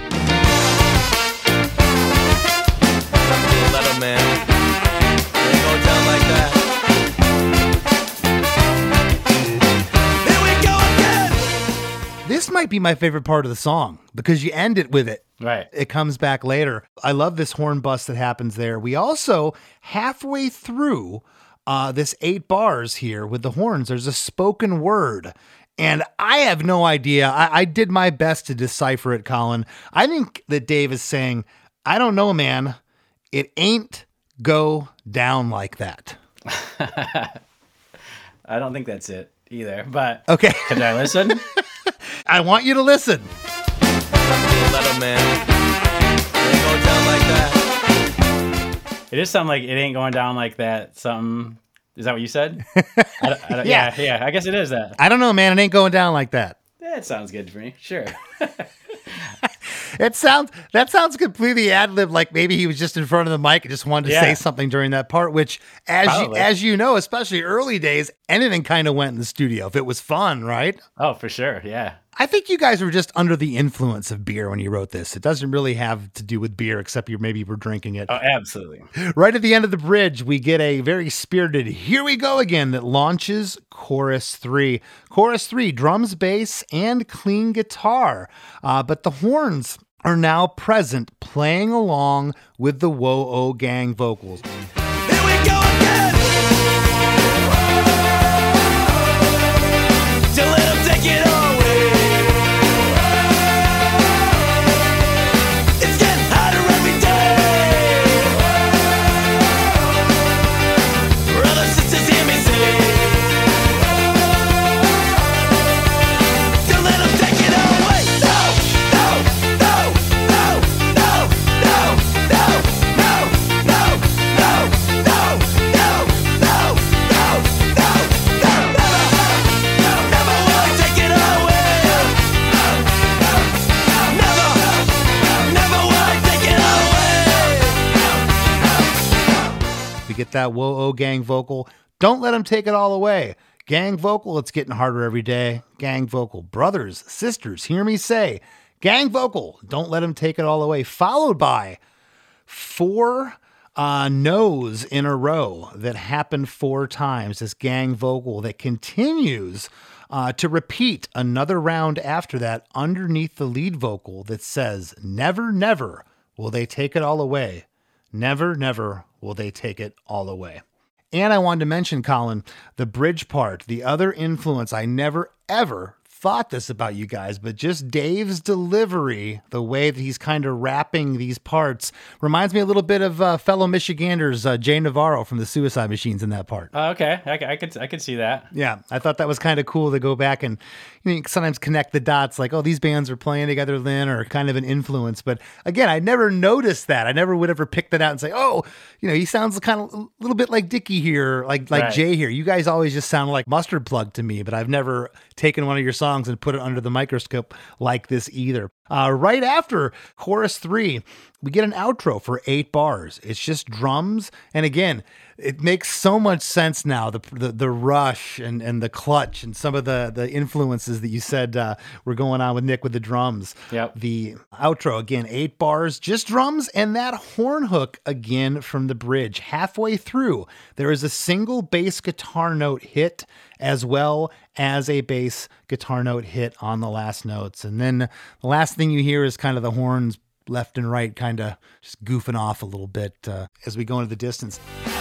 Let 'em, man. They go down like that. Here we go again. This might be my favorite part of the song because you end it with it. Right. It comes back later. I love this horn bust that happens there. We also, halfway through uh, this eight bars here with the horns, there's a spoken word. And I have no idea. I, I did my best to decipher it, Colin. I think that Dave is saying, I don't know, man. It ain't go down like that. I don't think that's it either, but okay. Can I listen? I want you to listen. Let 'em, man. They go down like that. It is something like, it ain't going down like that. Something. Is that what you said? I don't, I don't, yeah. yeah. Yeah. I guess it is that. I don't know, man. It ain't going down like that. That sounds good for me. Sure. It sounds that sounds completely ad lib. Like maybe he was just in front of the mic and just wanted to Yeah. say something during that part. Which, as you, Probably. as you know, especially early days, anything kind of went in the studio if it was fun, right? Oh, for sure. Yeah. I think you guys were just under the influence of beer when you wrote this. It doesn't really have to do with beer, except you maybe were drinking it. Oh, absolutely. Right at the end of the bridge, we get a very spirited "Here We Go Again" that launches chorus three. Chorus three, drums, bass, and clean guitar. Uh, but the horns are now present, playing along with the Whoa-Oh Gang vocals. Here we go again. Don't let 'em take it away. It's getting harder every day. Brothers, sisters, hear me say. Don't let 'em take it away. No, no, no, no, no, no, no, no, no, no, no, no, no, no, no, no, never, never will I take it away. Never, never will I take it away. We get that Whoa-Oh Gang vocal. Don't let them take it all away. Gang vocal, it's getting harder every day. Gang vocal. Brothers, sisters, hear me say. Gang vocal, don't let them take it all away. Followed by four uh, no's in a row that happened four times. This gang vocal that continues uh, to repeat another round after that underneath the lead vocal that says, never, never will they take it all away. Never, never will they take it all away. And I wanted to mention, Colin, the bridge part, the other influence. I never, ever thought this about you guys, but just Dave's delivery, the way that he's kind of rapping these parts, reminds me a little bit of uh, fellow Michiganders, uh, Jay Navarro from the Suicide Machines in that part. Oh, okay. I, c- I could I could see that. Yeah, I thought that was kind of cool to go back and you know, sometimes connect the dots like, oh, these bands are playing together then, or kind of an influence. But again, I never noticed that. I never would ever pick that out and say, oh, you know, he sounds kind of a little bit like Dickie here, like like Right. Jay here. You guys always just sound like Mustard Plug to me, but I've never taken one of your songs and put it under the microscope like this either. Uh, right after chorus three, we get an outro for eight bars. It's just drums. And again, it makes so much sense now, the the, the rush and, and the clutch and some of the, the influences that you said uh, were going on with Nick with the drums. Yep. The outro, again, eight bars, just drums, and that horn hook again from the bridge. Halfway through, there is a single bass guitar note hit as well as a bass guitar note hit on the last notes. And then the last thing you hear is kind of the horns left and right kind of just goofing off a little bit uh, as we go into the distance.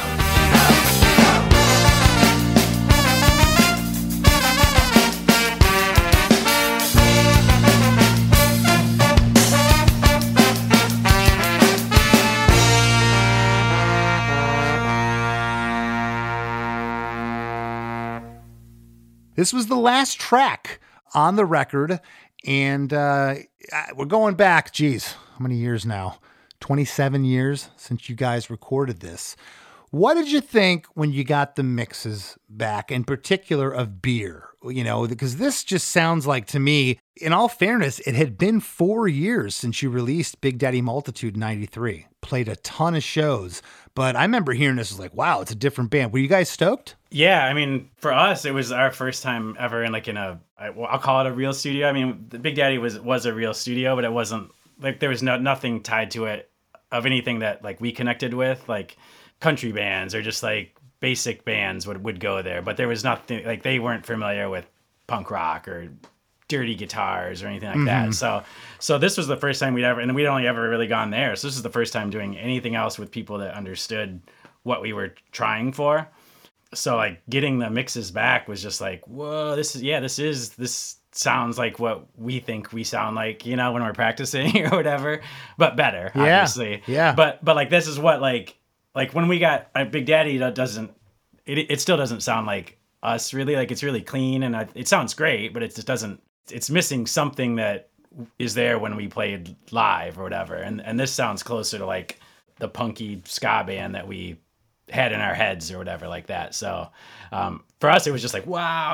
This was the last track on the record, and uh, we're going back, geez, how many years now? twenty-seven years since you guys recorded this. What did you think when you got the mixes back, in particular of Beer? You know, because this just sounds like, to me, in all fairness, it had been four years since you released Big Daddy Multitude in ninety-three. Played a ton of shows, but I remember hearing this, was like, wow, it's a different band. Were you guys stoked? Yeah, I mean, for us, it was our first time ever in like in a, I- well, I'll call it a real studio. I mean, the Big Daddy was was a real studio, but it wasn't like there was no nothing tied to it of anything that like we connected with, like country bands or just like basic bands would would go there. But there was nothing like they weren't familiar with punk rock or dirty guitars or anything like that. So so this was the first time we'd ever, and we'd only ever really gone there. So this is the first time doing anything else with people that understood what we were trying for. So like getting the mixes back was just like, whoa, this is, yeah, this is, this sounds like what we think we sound like, you know, when we're practicing or whatever, but better, Yeah, obviously. yeah. But, but like, this is what, like, like when we got uh, Big Daddy, that doesn't, it, it still doesn't sound like us really. Like it's really clean and I, it sounds great, but it just doesn't, it's missing something that is there when we played live or whatever. And, and this sounds closer to like the punky ska band that we had in our heads or whatever like that. So um, for us, it was just like, wow,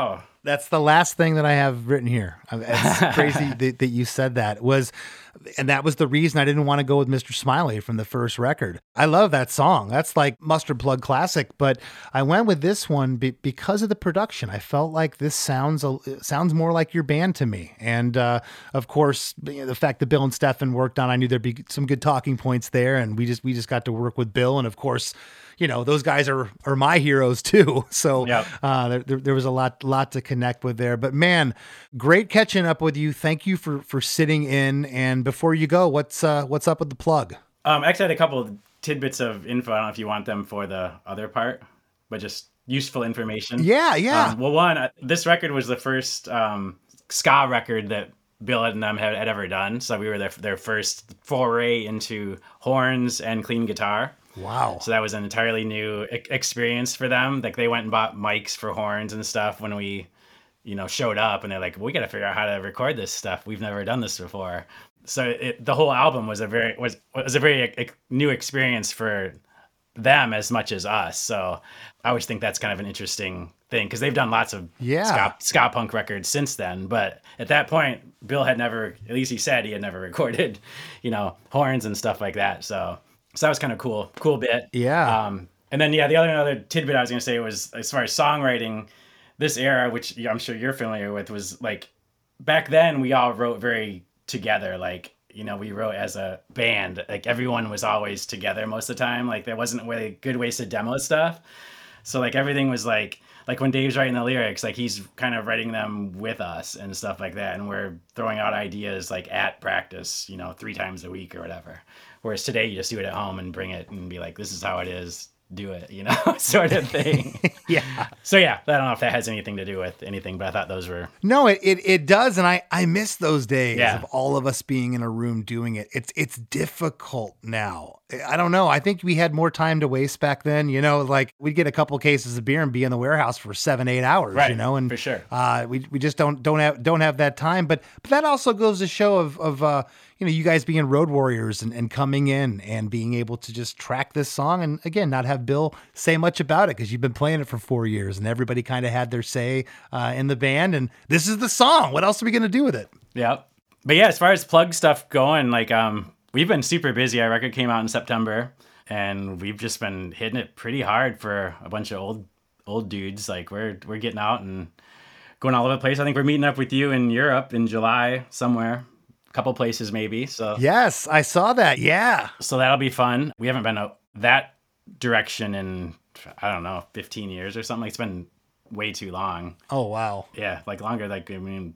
That's the last thing that I have written here. It's crazy that, that you said that was, and that was the reason I didn't want to go with Mister Smiley from the first record. I love that song. That's like Mustard Plug classic, but I went with this one be, because of the production. I felt like this sounds a, sounds more like your band to me. And uh, of course, you know, the fact that Bill and Stefan worked on, I knew there'd be some good talking points there, and we just we just got to work with Bill, and of course, you know, those guys are are my heroes too. So yep. uh, there, there there was a lot lot to connect with there. But man, great catching up with you. Thank you for for sitting in. And before you go, what's uh, what's up with the plug? Um, actually, I had a couple of tidbits of info. I don't know if you want them for the other part, but just useful information. Yeah, yeah. Um, well, one, uh, this record was the first um, ska record that Bill and them had, had ever done. So we were their their first foray into horns and clean guitar. Wow. So that was an entirely new e- experience for them. Like they went and bought mics for horns and stuff when we, you know, showed up, and they're like, we got to figure out how to record this stuff. We've never done this before. So it, the whole album was a very, was, was a very e- new experience for them as much as us. So I always think that's kind of an interesting thing, because they've done lots of yeah. ska, ska punk records since then. But at that point, Bill had never, at least he said he had never recorded, you know, horns and stuff like that. So So that was kind of cool, cool bit. Yeah. Um, and then, yeah, the other another tidbit I was going to say was, as far as songwriting, this era, which I'm sure you're familiar with, was like, back then we all wrote very together. Like, you know, we wrote as a band. Like, everyone was always together most of the time. Like, there wasn't really good ways to demo stuff. So, like, everything was like, like when Dave's writing the lyrics, like, he's kind of writing them with us and stuff like that. And we're throwing out ideas, like, at practice, you know, three times a week or whatever. Whereas today, you just do it at home and bring it and be like, this is how it is, do it, you know, sort of thing. Yeah. So, yeah, I don't know if that has anything to do with anything, but I thought those were... No, it it, it does, and I, I miss those days yeah. of all of us being in a room doing it. It's it's difficult now. I don't know. I think we had more time to waste back then, you know, like we'd get a couple cases of beer and be in the warehouse for seven, eight hours, right, you know, and for sure. Uh, we we just don't don't have don't have that time. But but that also goes to show of of uh, you know, you guys being road warriors and, and coming in and being able to just track this song and again not have Bill say much about it because you've been playing it for four years and everybody kind of had their say uh, in the band, and this is the song. What else are we gonna do with it? Yeah, but yeah, as far as plug stuff going, like um. we've been super busy. Our record came out in September, and we've just been hitting it pretty hard for a bunch of old old dudes. Like we're we're getting out and going all over the place. I think we're meeting up with you in Europe in July somewhere, a couple places maybe. So yes, I saw that. Yeah. So that'll be fun. We haven't been a, that direction in I don't know fifteen years or something. It's been way too long. Oh wow. Yeah, like longer. Like I mean,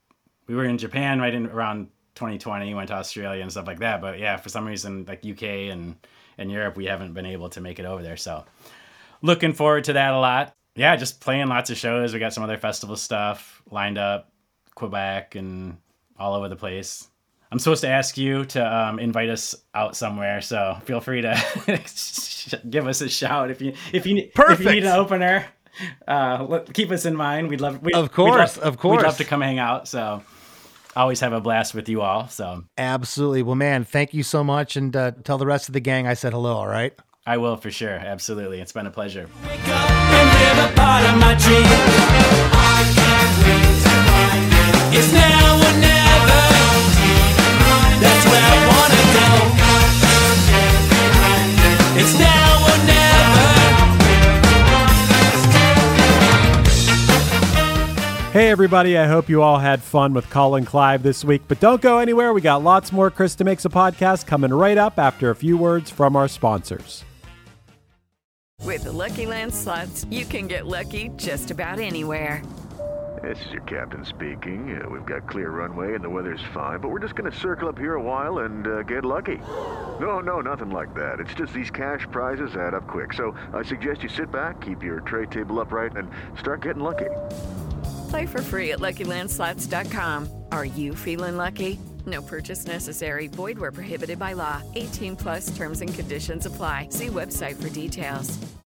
we were in Japan right in around twenty twenty, went to Australia and stuff like that. But yeah, for some reason, like U K and, and Europe, we haven't been able to make it over there. So looking forward to that a lot. Yeah, just playing lots of shows. We got some other festival stuff lined up, Quebec and all over the place. I'm supposed to ask you to um, invite us out somewhere. So feel free to give us a shout if you, if you, Perfect. if you need an opener. Uh, keep us in mind. We'd love, we'd, of course, we'd love, of course, we'd love to come hang out. So always have a blast with you all. So absolutely. Well, man, thank you so much. And uh, tell the rest of the gang I said hello. All right. I will for sure. Absolutely. It's been a pleasure. Wake up and live a part of my dream. I can't wait to find it. It's now or never. That's where I wanna go. It's now or never. Hey everybody, I hope you all had fun with Colin Clive this week, but don't go anywhere. We got lots more Krista Makes a Podcast coming right up after a few words from our sponsors. With the Lucky Land Slots, you can get lucky just about anywhere. This is your captain speaking. Uh, we've got clear runway and the weather's fine, but we're just going to circle up here a while and uh, get lucky. No, no, nothing like that. It's just these cash prizes add up quick. So I suggest you sit back, keep your tray table upright, and start getting lucky. Play for free at Lucky Land Slots dot com. Are you feeling lucky? No purchase necessary. Void where prohibited by law. eighteen plus terms and conditions apply. See website for details.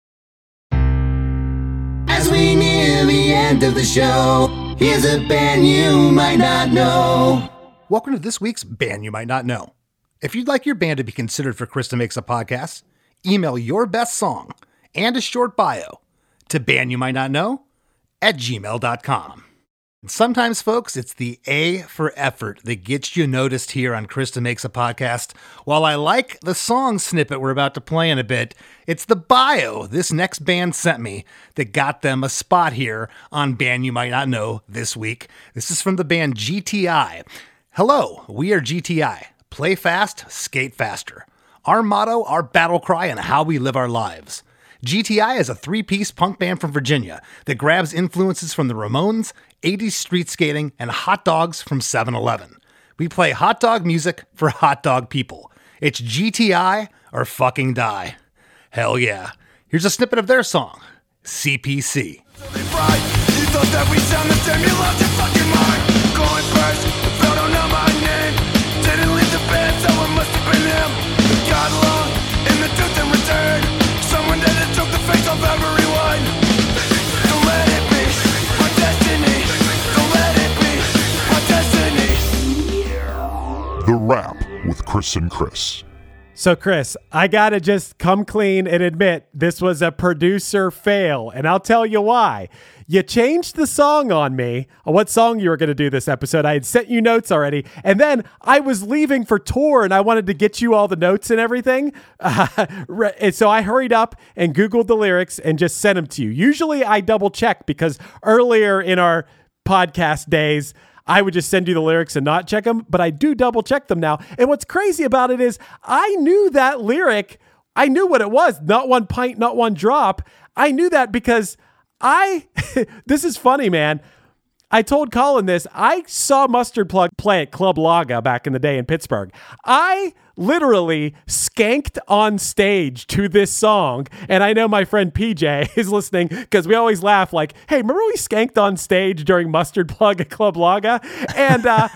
As we near the end of the show, here's a band you might not know. Welcome to this week's Band You Might Not Know. If you'd like your band to be considered for Krista Makes a Podcast, email your best song and a short bio to band you might not know at gmail dot com. And sometimes, folks, it's the A for effort that gets you noticed here on Krista Makes a Podcast. While I like the song snippet we're about to play in a bit, it's the bio this next band sent me that got them a spot here on Band You Might Not Know this week. This is from the band G T I. Hello, we are G T I. Play fast, skate faster. Our motto, our battle cry, and how we live our lives. G T I is a three-piece punk band from Virginia that grabs influences from the Ramones, eighties street skating, and hot dogs from seven eleven. We play hot dog music for hot dog people. It's G T I or fucking die. Hell yeah. Here's a snippet of their song, C P C. Someone that took the face of everyone. Don't let it be my destiny. Don't let it be my destiny. The Rap with Chris and Chris. So, Chris, I got to just come clean and admit this was a producer fail, and I'll tell you why. You changed the song on me, on what song you were going to do this episode. I had sent you notes already, and then I was leaving for tour, and I wanted to get you all the notes and everything. Uh, and so I hurried up and Googled the lyrics and just sent them to you. Usually I double check because earlier in our podcast days, I would just send you the lyrics and not check them, but I do double check them now. And what's crazy about it is I knew that lyric. I knew what it was. Not one pint, not one drop. I knew that because I, this is funny, man. I told Colin this. I saw Mustard Plug play at Club Laga back in the day in Pittsburgh. I literally skanked on stage to this song. And I know my friend P J is listening because we always laugh like, hey, remember we skanked on stage during Mustard Plug at Club Laga? And uh,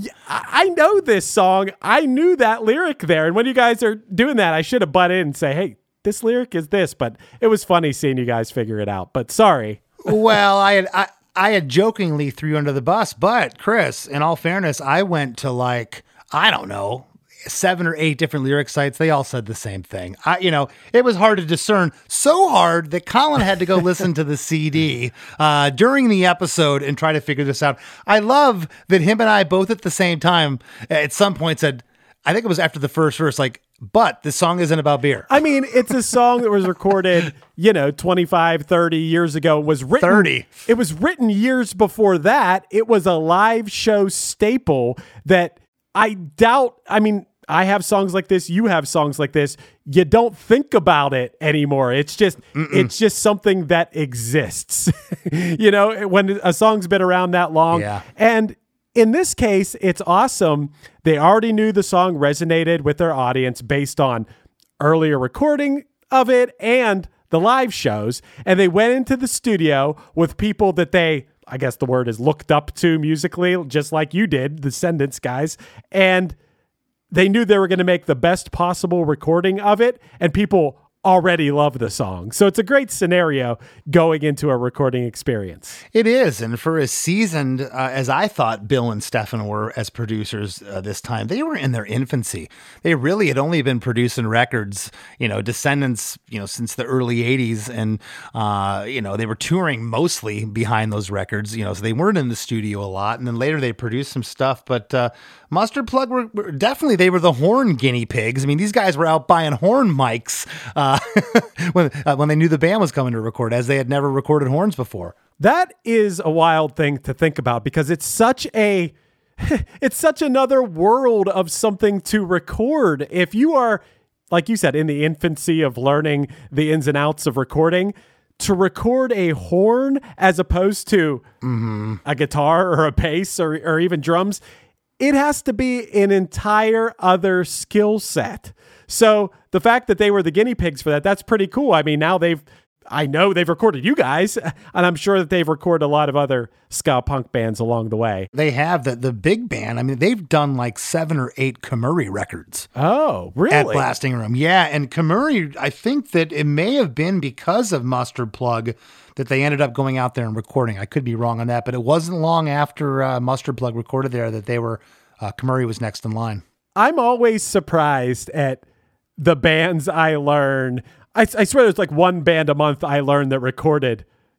I know this song. I knew that lyric there. And when you guys are doing that, I should have butt in and say, hey, this lyric is this. But it was funny seeing you guys figure it out. But sorry. Well, I had... I- I had jokingly threw you under the bus, but Chris, in all fairness, I went to like, I don't know, seven or eight different lyric sites. They all said the same thing. I, you know, it was hard to discern, so hard that Colin had to go listen to the C D uh, during the episode and try to figure this out. I love that him and I both at the same time at some point said, I think it was after the first verse, like, but this song isn't about beer. I mean, it's a song that was recorded, you know, twenty-five, thirty years ago. It was written, thirty. It was written years before that. It was a live show staple that I doubt, I mean, I have songs like this. You have songs like this. You don't think about it anymore. It's just, Mm-mm. it's just something that exists, you know, when a song's been around that long. Yeah. And in this case, it's awesome. They already knew the song resonated with their audience based on earlier recording of it and the live shows. And they went into the studio with people that they, I guess the word is looked up to musically, just like you did, the Descendants guys. And they knew they were going to make the best possible recording of it. And people already love the song. So it's a great scenario going into a recording experience. It is. And for as seasoned uh, as I thought Bill and Stefan were as producers uh, this time, they were in their infancy. They really had only been producing records, you know, Descendants, you know, since the early eighties. And, uh, you know, they were touring mostly behind those records, you know, so they weren't in the studio a lot. And then later they produced some stuff. But uh, Mustard Plug were, were definitely, they were the horn guinea pigs. I mean, these guys were out buying horn mics uh, when uh, when they knew the band was coming to record, as they had never recorded horns before. That is a wild thing to think about because it's such a it's such another world of something to record. If you are, like you said, in the infancy of learning the ins and outs of recording, to record a horn as opposed to mm-hmm. a guitar or a bass or, or even drums, it has to be an entire other skill set. So the fact that they were the guinea pigs for that, that's pretty cool. I mean, now they've, I know they've recorded you guys, and I'm sure that they've recorded a lot of other ska punk bands along the way. They have the, the big band. I mean, they've done like seven or eight Kamuri records. Oh, really? At Blasting Room. Yeah. And Kamuri, I think that it may have been because of Mustard Plug that they ended up going out there and recording. I could be wrong on that, but it wasn't long after uh, Mustard Plug recorded there that they were, uh, Kamuri was next in line. I'm always surprised at the bands I learn. I, I swear there's like one band a month I learn that recorded,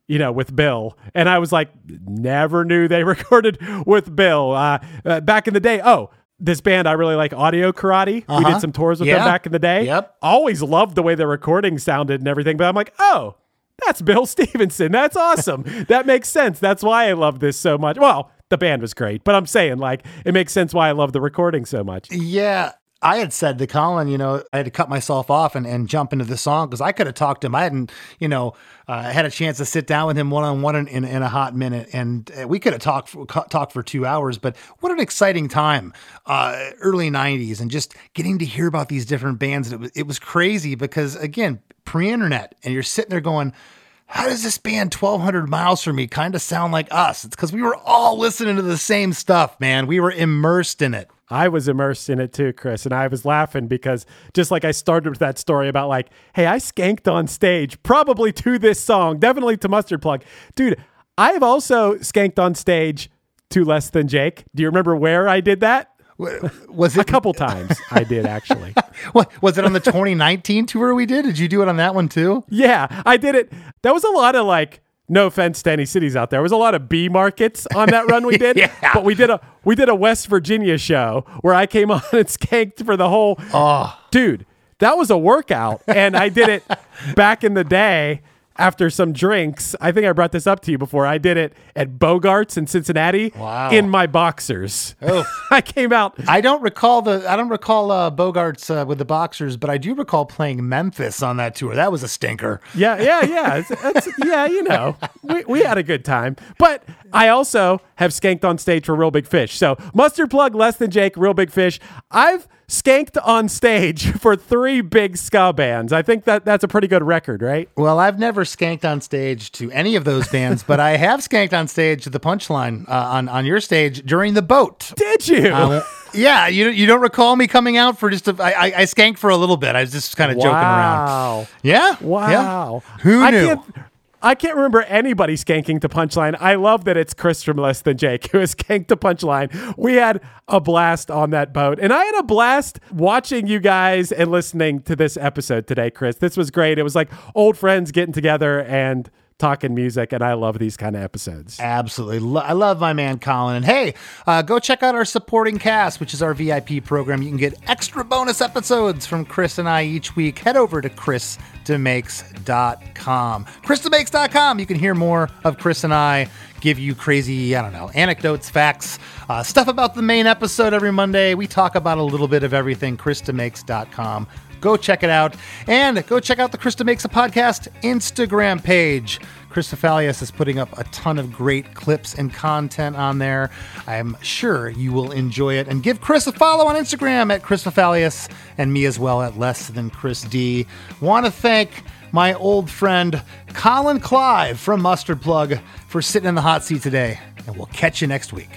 you know, with Bill. And I was like, never knew they recorded with Bill. Uh, uh, back in the day, oh, this band I really like, Audio Karate. Uh-huh. We did some tours with Yeah. them back in the day. Yep. Always loved the way the recording sounded and everything. But I'm like, oh, that's Bill Stevenson. That's awesome. That makes sense. That's why I love this so much. Well, the band was great, but I'm saying, like, it makes sense why I love the recording so much. Yeah. I had said to Colin, you know, I had to cut myself off and, and jump into the song because I could have talked to him. I hadn't, you know, uh, had a chance to sit down with him one-on-one in, in, in a hot minute. And uh, we could have talked for, talked for two hours, but what an exciting time, uh, early nineties, and just getting to hear about these different bands. And it was, it was crazy because, again, pre-internet, and you're sitting there going, how does this band twelve hundred miles from me kind of sound like us? It's because we were all listening to the same stuff, man. We were immersed in it. I was immersed in it too, Chris, and I was laughing because just like I started with that story about like, hey, I skanked on stage, probably to this song, definitely to Mustard Plug. Dude, I've also skanked on stage to Less Than Jake. Do you remember where I did that? Was it a couple times? I did actually. What was it on the twenty nineteen tour we did? Did you do it on that one too? Yeah, I did it. That was a lot of like, no offense to any cities out there, there was a lot of B markets on that run we did. Yeah. But we did a we did a West Virginia show where I came on and skanked for the whole. Oh, dude, that was a workout, and I did it back in the day. After some drinks, I think I brought this up to you before. I did it at Bogart's in Cincinnati. Wow. In my boxers. Oh. I came out. I don't recall the I don't recall uh, Bogart's uh, with the Boxers, but I do recall playing Memphis on that tour. That was a stinker. Yeah, yeah, yeah. It's, it's, yeah, you know, we, we had a good time. But I also have skanked on stage for Real Big Fish. So Mustard Plug, Less Than Jake, Real Big Fish. I've skanked on stage for three big ska bands. I think that that's a pretty good record, right? Well, I've never skanked on stage to any of those bands, but I have skanked on stage to the Punchline uh, on on your stage during The Boat. Did you? Uh, yeah, you you don't recall me coming out for just a, I, I, I skanked for a little bit. I was just kind of wow. joking around. Yeah. Wow. Yeah. Who I knew? Can't, I can't remember anybody skanking to Punchline. I love that it's Chris from Less Than Jake who has skanked to Punchline. We had a blast on that boat. And I had a blast watching you guys and listening to this episode today, Chris. This was great. It was like old friends getting together and talking music, and I love these kind of episodes. Absolutely. Lo- I love my man Colin. And hey, uh, go check out our supporting cast, which is our V I P program. You can get extra bonus episodes from Chris and I each week. Head over to chris demakes dot com. chris demakes dot com. You can hear more of Chris and I give you crazy, I don't know, anecdotes, facts, uh, stuff about the main episode every Monday. We talk about a little bit of everything. chris demakes dot com. Go check it out. And go check out the Krista Makes a Podcast Instagram page. Chris Fafalius is putting up a ton of great clips and content on there. I'm sure you will enjoy it. And give Chris a follow on Instagram at Chris Fafalius, and me as well at Less Than Chris D. Want to thank my old friend Colin Clive from Mustard Plug for sitting in the hot seat today. And we'll catch you next week.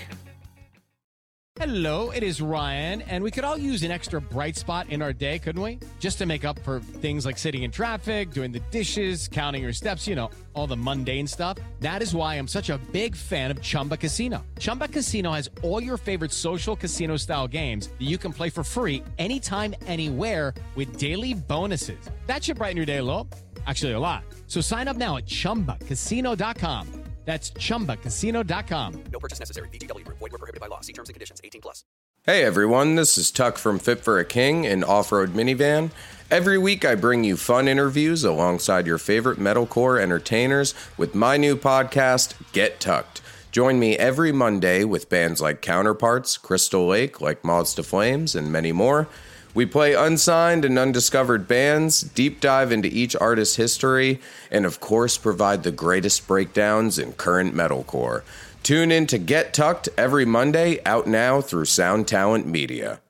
Hello, it is Ryan, and we could all use an extra bright spot in our day, couldn't we? Just to make up for things like sitting in traffic, doing the dishes, counting your steps, you know, all the mundane stuff. That is why I'm such a big fan of Chumba Casino. Chumba Casino has all your favorite social casino-style games that you can play for free anytime, anywhere with daily bonuses. That should brighten your day a little. Actually, a lot. So sign up now at chumba casino dot com. That's chumba casino dot com. No purchase necessary. V G W Group. Void where prohibited by law. See terms and conditions. eighteen plus. Hey everyone, this is Tuck from Fit for a King, an off-road minivan. Every week I bring you fun interviews alongside your favorite metalcore entertainers with my new podcast, Get Tucked. Join me every Monday with bands like Counterparts, Crystal Lake, like Moths to Flames, and many more. We play unsigned and undiscovered bands, deep dive into each artist's history, and of course provide the greatest breakdowns in current metalcore. Tune in to Get Tucked every Monday, out now through Sound Talent Media.